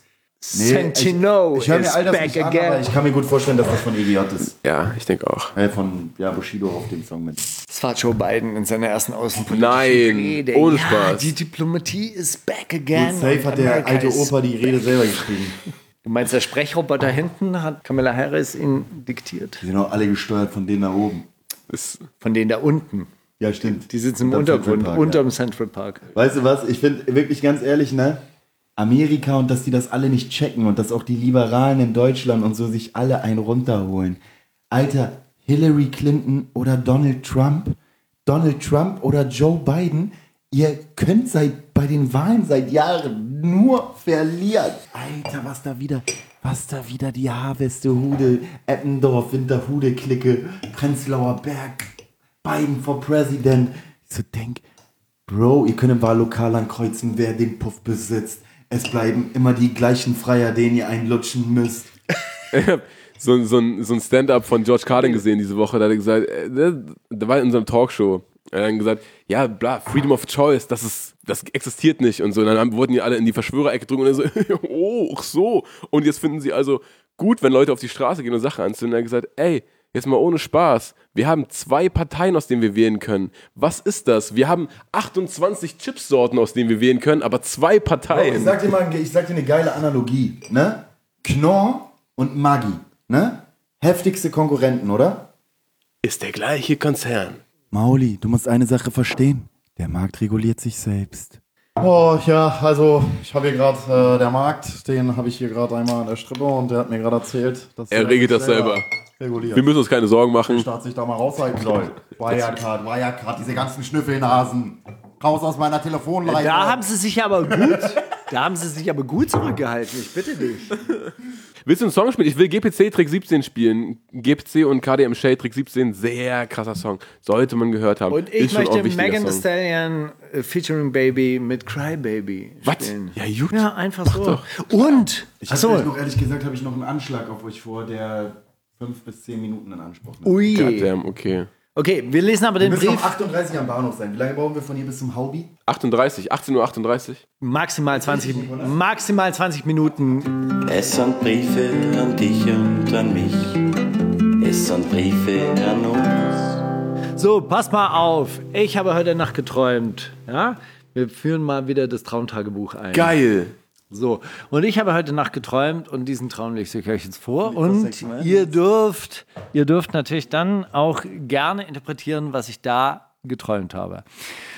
D: Centino
C: ich, ich höre mir
D: is
C: all das
D: back
C: nicht an,
D: again.
C: aber ich kann mir gut vorstellen, dass das von E G J ist.
E: Ja, ich denke auch.
C: Äh, von ja, Bushido auf dem Song mit.
D: Das war Joe Biden in seiner ersten außenpolitischen
E: Nein,
D: Rede.
E: ohne
D: ja,
E: Spaß.
D: Die Diplomatie ist back again.
C: Gut, safe hat der
D: America
C: alte
D: is-
C: Opa die Rede selber geschrieben.
D: Du meinst, der Sprechroboter hinten hat Kamala Harris ihn diktiert?
C: Die sind auch alle gesteuert von denen da oben.
E: Ist,
D: Von denen da unten.
C: Ja, stimmt.
D: Die sitzen im
C: Unterm
D: Untergrund,
C: Central Park,
D: unterm
C: ja.
D: Central Park.
C: Weißt du was? Ich finde wirklich ganz ehrlich, ne? Amerika und dass die das alle nicht checken und dass auch die Liberalen in Deutschland und so sich alle einen runterholen. Alter, Hillary Clinton oder Donald Trump, Donald Trump oder Joe Biden, ihr könnt seit bei den Wahlen seit Jahren nur verlieren. Alter, was da wieder, was da wieder die Harvestehude, Eppendorf, Winterhude-Clique, Prenzlauer Berg, Biden for President. Ich so denk, Bro, ihr könnt im Wahllokal ankreuzen, wer den Puff besitzt. Es bleiben immer die gleichen Freier, denen ihr einlutschen müsst.
E: ich habe so, so ein, so ein Stand-up von George Carlin gesehen diese Woche. Da hat er gesagt, äh, da war in unserem Talkshow. Er hat dann gesagt, ja, bla, Freedom of Choice, das ist, das existiert nicht und so. Und dann haben, wurden die alle in die Verschwörerecke gedrückt und er so, oh, ach so. Und jetzt finden sie also gut, wenn Leute auf die Straße gehen und Sachen anzünden. Er hat gesagt, ey, jetzt mal ohne Spaß. Wir haben zwei Parteien, aus denen wir wählen können. Was ist das? Wir haben achtundzwanzig Chipsorten, aus denen wir wählen können, aber zwei Parteien.
C: Ich sag dir mal, ich sag dir eine geile Analogie, ne? Knorr und Maggi, ne? Heftigste Konkurrenten, oder?
E: Ist der gleiche Konzern.
C: Mauli, du musst eine Sache verstehen. Der Markt reguliert sich selbst. Oh ja, also ich habe hier gerade äh, der Markt, den habe ich hier gerade einmal an der Strippe und der hat mir gerade erzählt, dass
E: Er regelt das selber.
C: reguliert.
E: Wir müssen uns keine Sorgen
C: Der
E: machen.
C: Staat sich da mal raushalten soll. Wirecard, Wirecard, diese ganzen Schnüffelnasen. Raus aus meiner Telefonleitung.
D: Da haben sie sich aber gut, da haben sie sich aber gut zurückgehalten. Ich bitte dich.
E: Willst du einen Song spielen? Ich will G P C Trick siebzehn spielen. G P C und K D M Shade Trick siebzehn, sehr krasser Song. Sollte man gehört haben.
D: Und ich
E: Ist schon auch
D: möchte
E: ein wichtiger
D: Megan Thee
E: Song.
D: Stallion äh, featuring Baby mit Cry Baby
E: Was?
D: spielen.
E: Ja, gut.
D: Ja, einfach so. Und,
C: Ich habe
D: achso,
C: noch, ehrlich gesagt, habe ich noch einen Anschlag auf euch vor, der fünf bis zehn Minuten in Anspruch nimmt.
D: ui.
E: Goddamn, okay.
D: Okay, wir lesen aber
C: Wir
D: den
C: müssen um
D: Brief.
C: achtunddreißig am Bahnhof sein. Wie lange brauchen wir von hier bis zum Haubi?
E: achtunddreißig, achtzehn Uhr achtunddreißig.
D: Maximal zwanzig, maximal zwanzig Minuten.
J: Es sind Briefe an dich und an mich. Es sind Briefe an uns.
D: So, pass mal auf. Ich habe heute Nacht geträumt. Ja? Wir führen mal wieder das Traumtagebuch ein.
E: Geil.
D: So, und ich habe heute Nacht geträumt und diesen Traum lese ich euch jetzt vor. Und ihr dürft, ihr dürft natürlich dann auch gerne interpretieren, was ich da geträumt habe.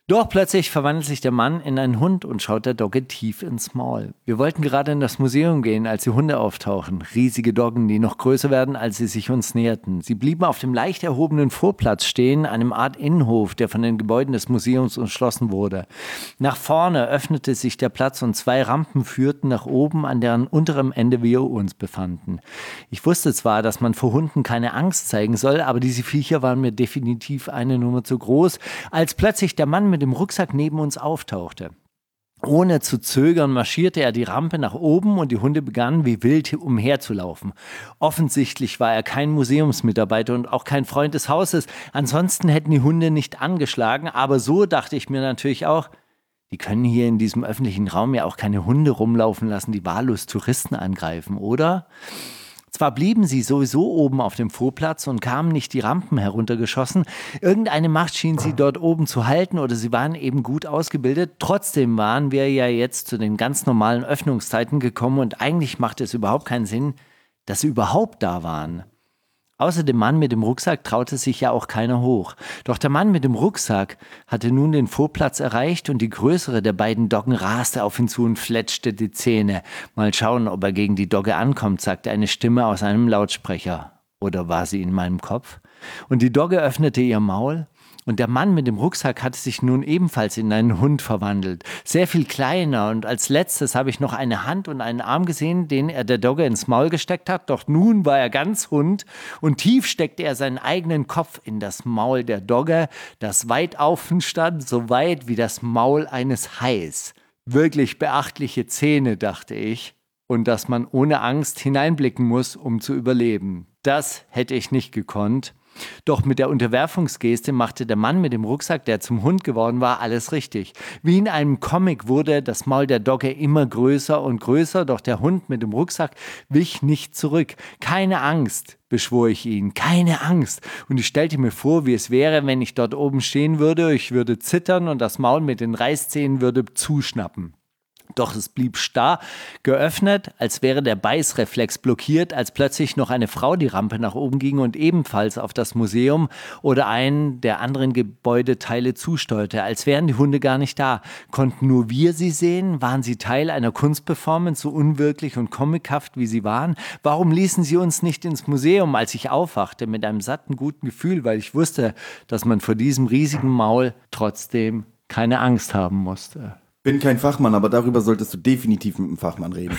D: Doch plötzlich verwandelt sich der Mann in einen Hund und schaut der Dogge tief ins Maul. Wir wollten gerade in das Museum gehen, als die Hunde auftauchen. Riesige Doggen, die noch größer werden, als sie sich uns näherten. Sie blieben auf dem leicht erhobenen Vorplatz stehen, einem Art Innenhof, der von den Gebäuden des Museums umschlossen wurde. Nach vorne öffnete sich der Platz und zwei Rampen führten nach oben, an deren unterem Ende wir uns befanden. Ich wusste zwar, dass man vor Hunden keine Angst zeigen soll, aber diese Viecher waren mir definitiv eine Nummer zu groß, als plötzlich der Mann mit dem Rucksack neben uns auftauchte. Ohne zu zögern marschierte er die Rampe nach oben und die Hunde begannen wie wild umherzulaufen. Offensichtlich war er kein Museumsmitarbeiter und auch kein Freund des Hauses, ansonsten hätten die Hunde nicht angeschlagen, aber so dachte ich mir natürlich auch, die können hier in diesem öffentlichen Raum ja auch keine Hunde rumlaufen lassen, die wahllos Touristen angreifen, oder? Zwar blieben sie sowieso oben auf dem Vorplatz und kamen nicht die Rampen heruntergeschossen, irgendeine Macht schien sie dort oben zu halten oder sie waren eben gut ausgebildet. Trotzdem waren wir ja jetzt zu den ganz normalen Öffnungszeiten gekommen und eigentlich machte es überhaupt keinen Sinn, dass sie überhaupt da waren. Außer dem Mann mit dem Rucksack traute sich ja auch keiner hoch. Doch der Mann mit dem Rucksack hatte nun den Vorplatz erreicht und die größere der beiden Doggen raste auf ihn zu und fletschte die Zähne. Mal schauen, ob er gegen die Dogge ankommt, sagte eine Stimme aus einem Lautsprecher. Oder war sie in meinem Kopf? Und die Dogge öffnete ihr Maul. Und der Mann mit dem Rucksack hatte sich nun ebenfalls in einen Hund verwandelt. Sehr viel kleiner und als letztes habe ich noch eine Hand und einen Arm gesehen, den er der Dogge ins Maul gesteckt hat. Doch nun war er ganz Hund und tief steckte er seinen eigenen Kopf in das Maul der Dogge, das weit offen stand, so weit wie das Maul eines Hais. Wirklich beachtliche Zähne, dachte ich. Und dass man ohne Angst hineinblicken muss, um zu überleben. Das hätte ich nicht gekonnt. Doch mit der Unterwerfungsgeste machte der Mann mit dem Rucksack, der zum Hund geworden war, alles richtig. Wie in einem Comic wurde das Maul der Dogge immer größer und größer, doch der Hund mit dem Rucksack wich nicht zurück. Keine Angst, beschwor ich ihn, keine Angst. Und ich stellte mir vor, wie es wäre, wenn ich dort oben stehen würde, ich würde zittern und das Maul mit den Reißzähnen würde zuschnappen. Doch es blieb starr, geöffnet, als wäre der Beißreflex blockiert, als plötzlich noch eine Frau die Rampe nach oben ging und ebenfalls auf das Museum oder einen der anderen Gebäudeteile zusteuerte, als wären die Hunde gar nicht da. Konnten nur wir sie sehen? Waren sie Teil einer Kunstperformance, so unwirklich und comichaft, wie sie waren? Warum ließen sie uns nicht ins Museum, als ich aufwachte, mit einem satten, guten Gefühl, weil ich wusste, dass man vor diesem riesigen Maul trotzdem keine Angst haben musste?
C: Bin kein Fachmann, aber darüber solltest du definitiv mit einem Fachmann reden.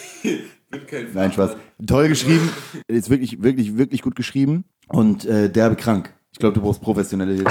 E: Bin kein Fachmann.
C: Nein, Spaß. Toll geschrieben. Ist wirklich, wirklich, wirklich gut geschrieben. Und äh, derbe krank. Ich glaube, du brauchst professionelle Hilfe.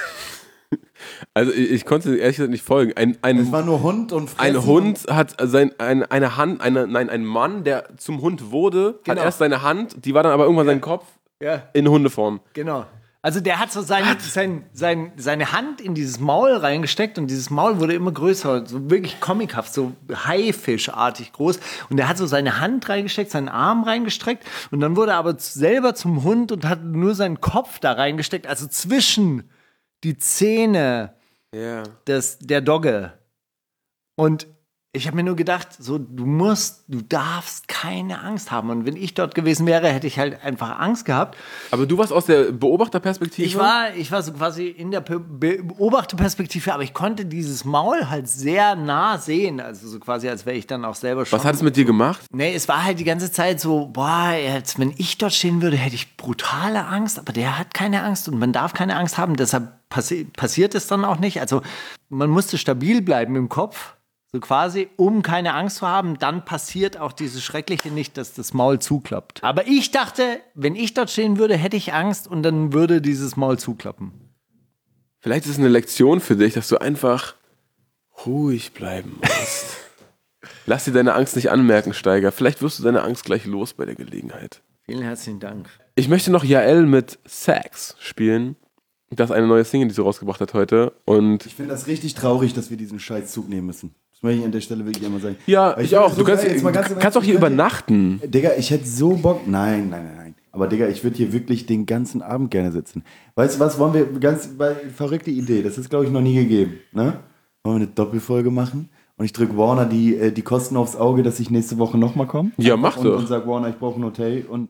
E: Also ich, ich konnte ehrlich gesagt nicht folgen. Ein, ein,
C: es war nur Hund und Fressen.
E: Ein Hund hat sein, ein, eine Hand, eine, nein, ein Mann, der zum Hund wurde, genau. Hat erst seine Hand, die war dann aber irgendwann ja. sein Kopf ja. in Hundeform.
D: Genau. Also der hat so seine, sein, sein, seine Hand in dieses Maul reingesteckt und dieses Maul wurde immer größer, so wirklich comichaft, so Haifischartig groß. Und der hat so seine Hand reingesteckt, seinen Arm reingestreckt und dann wurde er aber selber zum Hund und hat nur seinen Kopf da reingesteckt, also zwischen die Zähne yeah. des, der Dogge. Und ich habe mir nur gedacht, so du musst, du darfst keine Angst haben. Und wenn ich dort gewesen wäre, hätte ich halt einfach Angst gehabt.
E: Aber du warst aus der Beobachterperspektive?
D: Ich war, ich war so quasi in der Beobachterperspektive, aber ich konnte dieses Maul halt sehr nah sehen. Also so quasi, als wäre ich dann auch selber schon.
E: Was hat es mit dir gemacht?
D: Nee, es war halt die ganze Zeit so, boah, jetzt, wenn ich dort stehen würde, hätte ich brutale Angst. Aber der hat keine Angst und man darf keine Angst haben. Deshalb passi- passiert es dann auch nicht. Also man musste stabil bleiben im Kopf. So quasi, um keine Angst zu haben, dann passiert auch dieses Schreckliche nicht, dass das Maul zuklappt. Aber ich dachte, wenn ich dort stehen würde, hätte ich Angst und dann würde dieses Maul zuklappen.
E: Vielleicht ist es eine Lektion für dich, dass du einfach ruhig bleiben musst. Lass dir deine Angst nicht anmerken, Steiger. Vielleicht wirst du deine Angst gleich los bei der Gelegenheit.
D: Vielen herzlichen Dank.
E: Ich möchte noch Jael mit Sex spielen. Das ist eine neue Single, die sie rausgebracht hat heute. Und
C: ich finde das richtig traurig, dass wir diesen Scheißzug nehmen müssen. Das möchte ich an der Stelle wirklich einmal sagen.
E: Ja, ich, ich auch. So du kannst, du kannst auch hier übernachten.
C: Digga, ich hätte so Bock. Nein, nein, nein, nein. Aber Digga, ich würde hier wirklich den ganzen Abend gerne sitzen. Weißt du was, wollen wir ganz, weil, verrückte Idee, das ist glaube ich noch nie gegeben. Ne? Wollen wir eine Doppelfolge machen? Und ich drücke Warner die, die Kosten aufs Auge, dass ich nächste Woche nochmal komme?
E: Ja, mach
C: und,
E: doch.
C: Und sag Warner, ich brauche ein Hotel und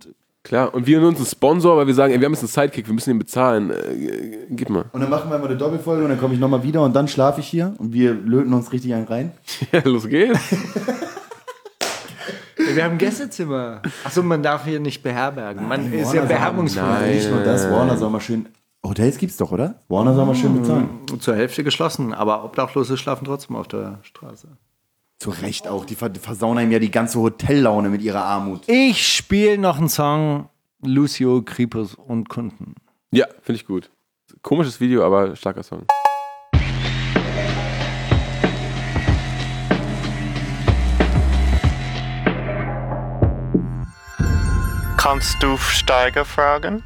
E: Klar, und wir holen uns einen Sponsor, weil wir sagen, ey, wir haben jetzt einen Sidekick, wir müssen ihn bezahlen. Äh, gib mal.
C: Und dann machen wir mal eine Doppelfolge und dann komme ich nochmal wieder und dann schlafe ich hier und wir löten uns richtig einen rein.
E: Ja, los geht's.
D: Wir haben ein Gästezimmer. Achso, man darf hier nicht beherbergen. Man ist ja beherbergungsfrei.
C: Nicht nur das, Warner soll mal schön... Hotels gibt's doch, oder? Warner soll mal schön bezahlen.
D: Zur Hälfte geschlossen, aber Obdachlose schlafen trotzdem auf der Straße.
C: Zu Recht auch, die versauen einem ja die ganze Hotellaune mit ihrer Armut.
D: Ich spiele noch einen Song, Lucio, Kripus und Kunden.
E: Ja, finde ich gut. Komisches Video, aber starker Song.
K: Kannst du Steiger fragen?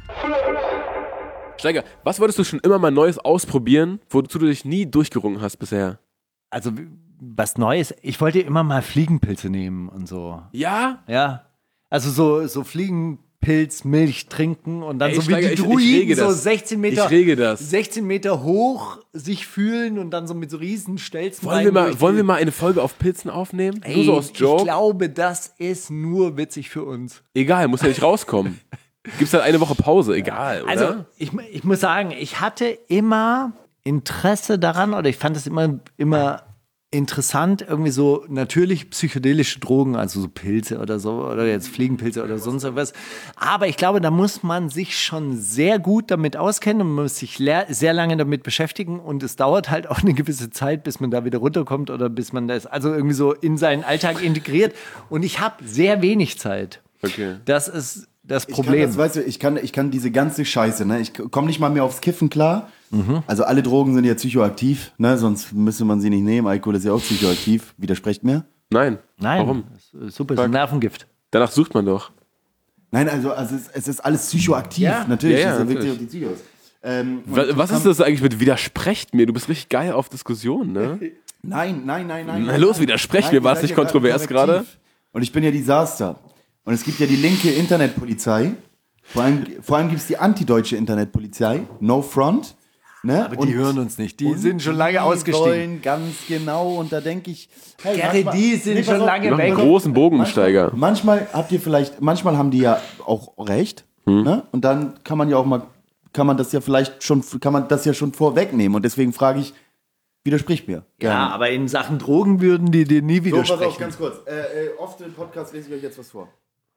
E: Steiger, was wolltest du schon immer mal Neues ausprobieren, wozu du dich nie durchgerungen hast bisher?
D: Also was Neues. Ich wollte immer mal Fliegenpilze nehmen und so.
E: Ja?
D: Ja. Also so, so Fliegenpilzmilch trinken und dann
E: Ey,
D: so wie
E: Steiger,
D: die
E: ich- ich
D: Druiden
E: rege
D: so
E: das.
D: sechzehn Meter,
E: Ich rege das.
D: sechzehn Meter hoch sich fühlen und dann so mit so riesen Stelzen.
E: Wollen wir, mal, wollen wir mal eine Folge auf Pilzen aufnehmen?
D: Ey,
E: nur so aus Joke?
D: ich glaube, das ist nur witzig für uns.
E: Egal, muss ja nicht rauskommen. Gibt's dann eine Woche Pause? Egal, oder?
D: Also ich, ich muss sagen, ich hatte immer Interesse daran oder ich fand es immer, immer interessant, irgendwie so natürlich psychedelische Drogen, also so Pilze oder so, oder jetzt Fliegenpilze oder sonst irgendwas. Aber ich glaube, da muss man sich schon sehr gut damit auskennen und man muss sich leer, sehr lange damit beschäftigen und es dauert halt auch eine gewisse Zeit, bis man da wieder runterkommt oder bis man das also irgendwie so in seinen Alltag integriert. Und ich habe sehr wenig Zeit.
E: Okay.
D: Das ist das
C: Ich
D: Problem.
C: kann das, weißt du, ich kann, ich kann diese ganze Scheiße, ne? Ich komme nicht mal mehr aufs Kiffen klar. Mhm. Also alle Drogen sind ja psychoaktiv, ne? Sonst müsste man sie nicht nehmen. Alkohol ist ja auch psychoaktiv. Widersprecht mir?
E: Nein.
D: Nein.
E: Warum?
D: Super, das ist ein Nervengift.
E: Danach sucht man doch.
C: Nein, also, also es, es ist alles psychoaktiv.
D: Ja.
C: Natürlich,
E: Ja, ja,
C: das wirkt sich
E: natürlich.
C: auf die Psychos. Ähm, und
E: Was,
C: ich
E: was
C: kann-
E: ist das eigentlich mit widersprecht mir? Du bist richtig geil auf Diskussionen, ne?
C: Nein, nein, nein, nein.
E: Na
C: nein,
E: los,
C: nein.
E: widersprech
C: Nein,
E: mir.
C: ihr
E: War es
C: seid
E: nicht
C: ja
E: kontrovers
C: korrektiv.
E: gerade?
C: Und ich bin ja Desaster. Und es gibt ja die linke Internetpolizei. Vor allem, vor allem gibt es die antideutsche Internetpolizei. No Front. Ne?
D: Aber die hören uns nicht. Die sind schon lange
C: die
D: ausgestiegen.
C: wollen ganz genau. Und da denke ich, hey,
D: Gary,
C: manchmal-
D: die sind
C: pass
D: schon
C: auf,
D: lange
E: Wir machen einen
D: weg.
E: großen Bogensteiger.
C: Manchmal, manchmal habt ihr vielleicht, manchmal haben die ja auch recht.
E: Hm.
C: Ne? Und dann kann man ja auch mal, kann man das ja vielleicht schon, kann man das ja schon vorwegnehmen. Und deswegen frage ich, widersprich mir.
D: Ja,
C: Gerne.
D: aber in Sachen Drogen würden die dir nie
C: So, pass
D: widersprechen.
C: auf, ganz kurz. Äh, äh, oft im Podcast lese ich euch jetzt was vor.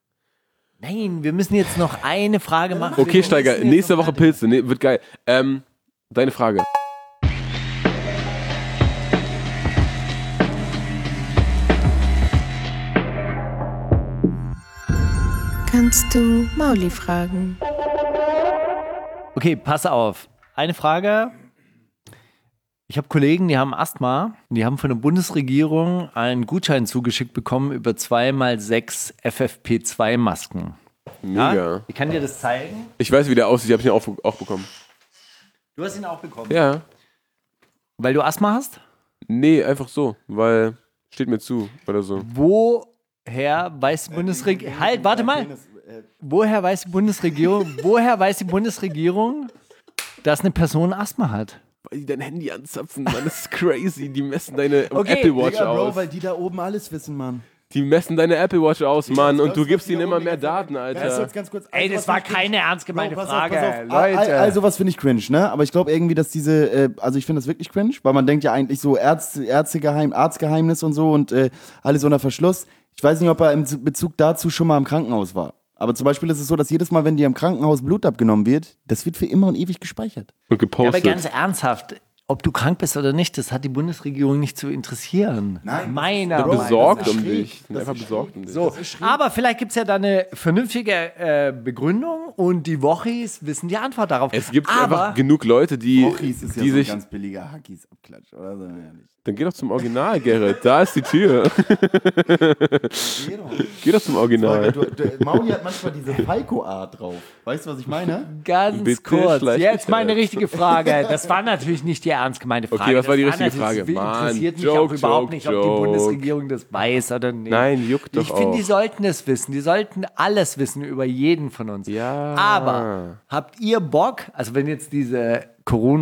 D: Nein, wir müssen jetzt noch eine Frage machen.
E: Okay,
D: Wir
E: Steiger,
D: müssen jetzt
E: nächste
D: noch
E: Woche
D: fertig
E: Pilze. Nee, wird geil. Ähm, deine Frage.
L: Kannst du Mauli fragen?
D: Okay, pass auf. Eine Frage. Ich habe Kollegen, die haben Asthma. Die haben von der Bundesregierung einen Gutschein zugeschickt bekommen über zwei mal sechs F F P zwei Masken.
E: Mega.
D: Ja, ich kann dir das zeigen.
E: Ich weiß, wie der aussieht. Ich habe ihn auch, auch bekommen.
D: Du hast ihn auch bekommen.
E: Ja.
D: Weil du Asthma hast?
E: Nee, einfach so. Weil steht mir zu oder so.
D: Woher weiß die Bundesregierung... Halt, warte mal. Woher weiß die Bundesregierung... woher weiß die Bundesregierung, dass eine Person Asthma hat?
E: Weil die dein Handy anzapfen, Mann. Das ist crazy. Die messen deine
D: Okay,
E: Apple Watch
C: Digga, Bro,
E: aus.
C: weil die da oben alles wissen, Mann.
E: Die messen deine Apple Watch aus, Mann.
C: das
E: Und du
C: ist
E: gibst
C: das
E: ihnen immer
C: wiederum
E: mehr
C: die ganze
E: Daten,
C: Zeit.
E: Alter.
C: Das ist jetzt ganz kurz.
D: Ey,
C: Also,
D: das
C: was
D: war
C: finde ich
D: keine
C: cringe.
D: ernst gemeinte
C: Bro, pass
D: Frage,
C: Auf, pass auf.
D: Leute.
C: Also, was finde ich cringe, ne? Aber ich glaube irgendwie, dass diese, äh, also ich finde das wirklich cringe, weil man denkt ja eigentlich so Ärzte, Ärztegeheim, Arztgeheimnis und so und äh, alles unter Verschluss. Ich weiß nicht, ob er im Bezug dazu schon mal im Krankenhaus war. Aber zum Beispiel ist es so, dass jedes Mal, wenn dir im Krankenhaus Blut abgenommen wird, das wird für immer und ewig gespeichert.
E: Und
D: Ja, aber
E: gepostet.
D: ganz ernsthaft, ob du krank bist oder nicht, das hat die Bundesregierung nicht zu interessieren.
C: Nein,
D: Meiner
E: Sind
D: Meinung
E: besorgt
D: nach.
E: um
C: schräg.
E: dich. Sind
C: Das
E: einfach
C: ist
E: besorgt um dich.
D: So, aber vielleicht gibt es ja da eine vernünftige äh, Begründung und die Wochis wissen die Antwort darauf.
E: Es gibt
D: aber
E: einfach genug Leute, die,
C: Wochis ist ja
E: die
C: so ein
E: sich.
C: ganz billiger Hackis-Abklatsch, oder? So, ehrlich.
E: Dann geh doch zum Original, Gerrit. Da ist die Tür.
C: Geh doch.
E: Geh doch zum Original.
C: Du, du, Mauli hat manchmal diese Falco-Art drauf. Weißt du, was ich meine?
D: ganz
E: Bitte
D: kurz,
E: schlecht
D: jetzt meine
E: gestellt.
D: richtige Frage. Das war natürlich nicht die ernst gemeinte Frage.
E: Okay, was war die
D: Das
E: richtige
D: natürlich-
E: Frage? Mann,
D: interessiert mich
E: Joke,
D: auch überhaupt
E: Joke,
D: nicht, ob
E: Joke.
D: die Bundesregierung das weiß oder nicht.
E: Nein, juckt doch
D: Ich finde, die
E: auch.
D: sollten es wissen. Die sollten alles wissen über jeden von uns.
E: Ja.
D: Aber habt ihr Bock, also wenn jetzt diese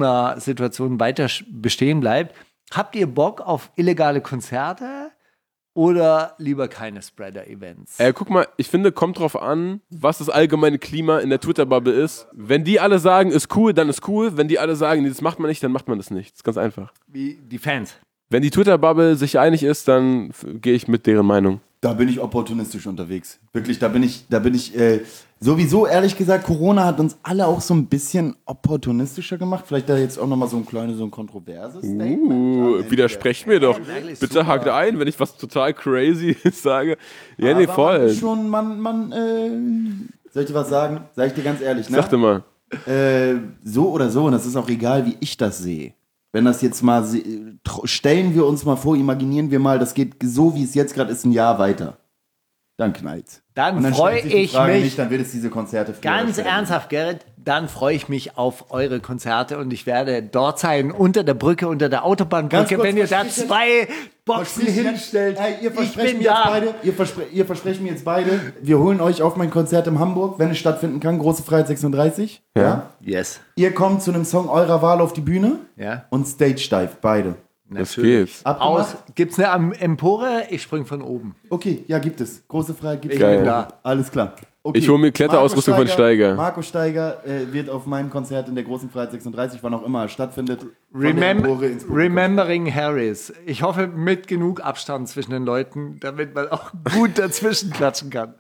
D: Corona-Situation weiter sch- bestehen bleibt, habt ihr Bock auf illegale Konzerte oder lieber keine Spreader-Events?
E: Äh, guck mal, ich finde, kommt drauf an, was das allgemeine Klima in der Twitter-Bubble ist. Wenn die alle sagen, ist cool, dann ist cool. Wenn die alle sagen, nee, das macht man nicht, dann macht man das nicht. Das ist ganz einfach.
D: Wie die Fans.
E: Wenn die Twitter-Bubble sich einig ist, dann gehe ich mit deren Meinung.
C: Da bin ich opportunistisch unterwegs. Wirklich, da bin ich, da bin ich äh, sowieso, ehrlich gesagt, Corona hat uns alle auch so ein bisschen opportunistischer gemacht. Vielleicht da jetzt auch nochmal so ein kleines, so ein kontroverses Statement.
E: Uh, widersprecht mir doch. Bitte hakt ein, wenn ich was total crazy sage. Ja, nee, voll.
C: Man schon, man, man, äh, soll ich dir was sagen? Sag ich dir ganz ehrlich, ne?
E: Sag dir mal.
C: Äh, so oder so, und das ist auch egal, wie ich das sehe. Wenn das jetzt mal, stellen wir uns mal vor, imaginieren wir mal, das geht so, wie es jetzt gerade ist, ein Jahr weiter. Dann knallt's.
D: Dann,
C: dann
D: freue ich mich.
C: Nicht, dann wird es diese Konzerte
D: ganz ernsthaft, Gerrit, dann freue ich mich auf eure Konzerte und ich werde dort sein, unter der Brücke, unter der Autobahnbrücke,
C: kurz,
D: wenn ihr da zwei Boxen hinstellt.
C: Hey, ihr
D: ich
C: versprecht
D: bin
C: mir jetzt
D: da.
C: beide, ihr, verspre ihr versprecht mir jetzt beide, wir holen euch auf mein Konzert in Hamburg, wenn es stattfinden kann, Große Freiheit sechsunddreißig.
E: Ja.
C: ja.
D: Yes.
C: Ihr kommt zu einem Song eurer Wahl auf die Bühne
D: ja.
C: und Stage Dive, beide.
E: Das geht.
D: Aus, gibt's eine Am- Empore? Ich spring von oben.
C: Okay, ja, gibt es. Große Freiheit gibt es.
D: Ich bin da.
C: Alles klar. Okay.
E: Ich hole mir Kletterausrüstung von Steiger.
C: Marco Steiger äh, wird auf meinem Konzert in der Großen Freiheit sechsunddreißig, wann auch immer es stattfindet,
D: Remem
C: von der Empore ins Publikum.
D: Remembering Harris. Ich hoffe mit genug Abstand zwischen den Leuten, damit man auch gut dazwischen klatschen kann.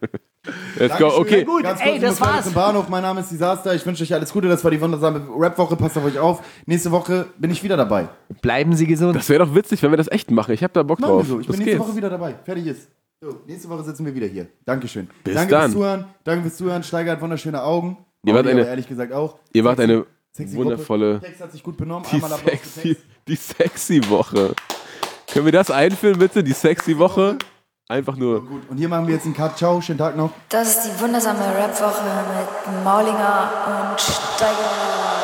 E: Let's go, okay.
D: Gut,
C: Ganz
D: ey,
C: kurz,
D: das
C: ich muss
D: war's.
C: zum Bahnhof. Mein Name ist Disaster. Ich wünsche euch alles Gute. Das war die wundersame Rap-Woche. Passt auf euch auf. Nächste Woche bin ich wieder dabei.
D: Bleiben Sie gesund.
E: Das wäre doch witzig, wenn wir das echt machen. Ich habe da Bock
C: Machen wir
E: drauf.
C: so. Ich
E: das
C: bin nächste
E: geht.
C: Woche wieder dabei. Fertig ist. So, nächste Woche sitzen wir wieder hier. Dankeschön.
E: Bis
C: Danke
E: dann.
C: fürs Zuhören. Danke fürs Zuhören. Steiger hat wunderschöne Augen.
E: Ihr wart
C: Mauli
E: eine-
C: aber ehrlich gesagt auch.
E: Ihr wart eine
C: Sexy
E: wundervolle,
C: Gruppe. Text hat sich gut benommen.
E: die
C: Einmal Applaus für
E: sexy,
C: Text.
E: die sexy Woche. Können wir das einführen, bitte? Die sexy Woche? Einfach nur.
C: Gut. Und hier machen wir jetzt einen Cut. Ciao. Schönen Tag noch.
M: Das ist die wundersame Rap-Woche mit Maulinger und Steiger.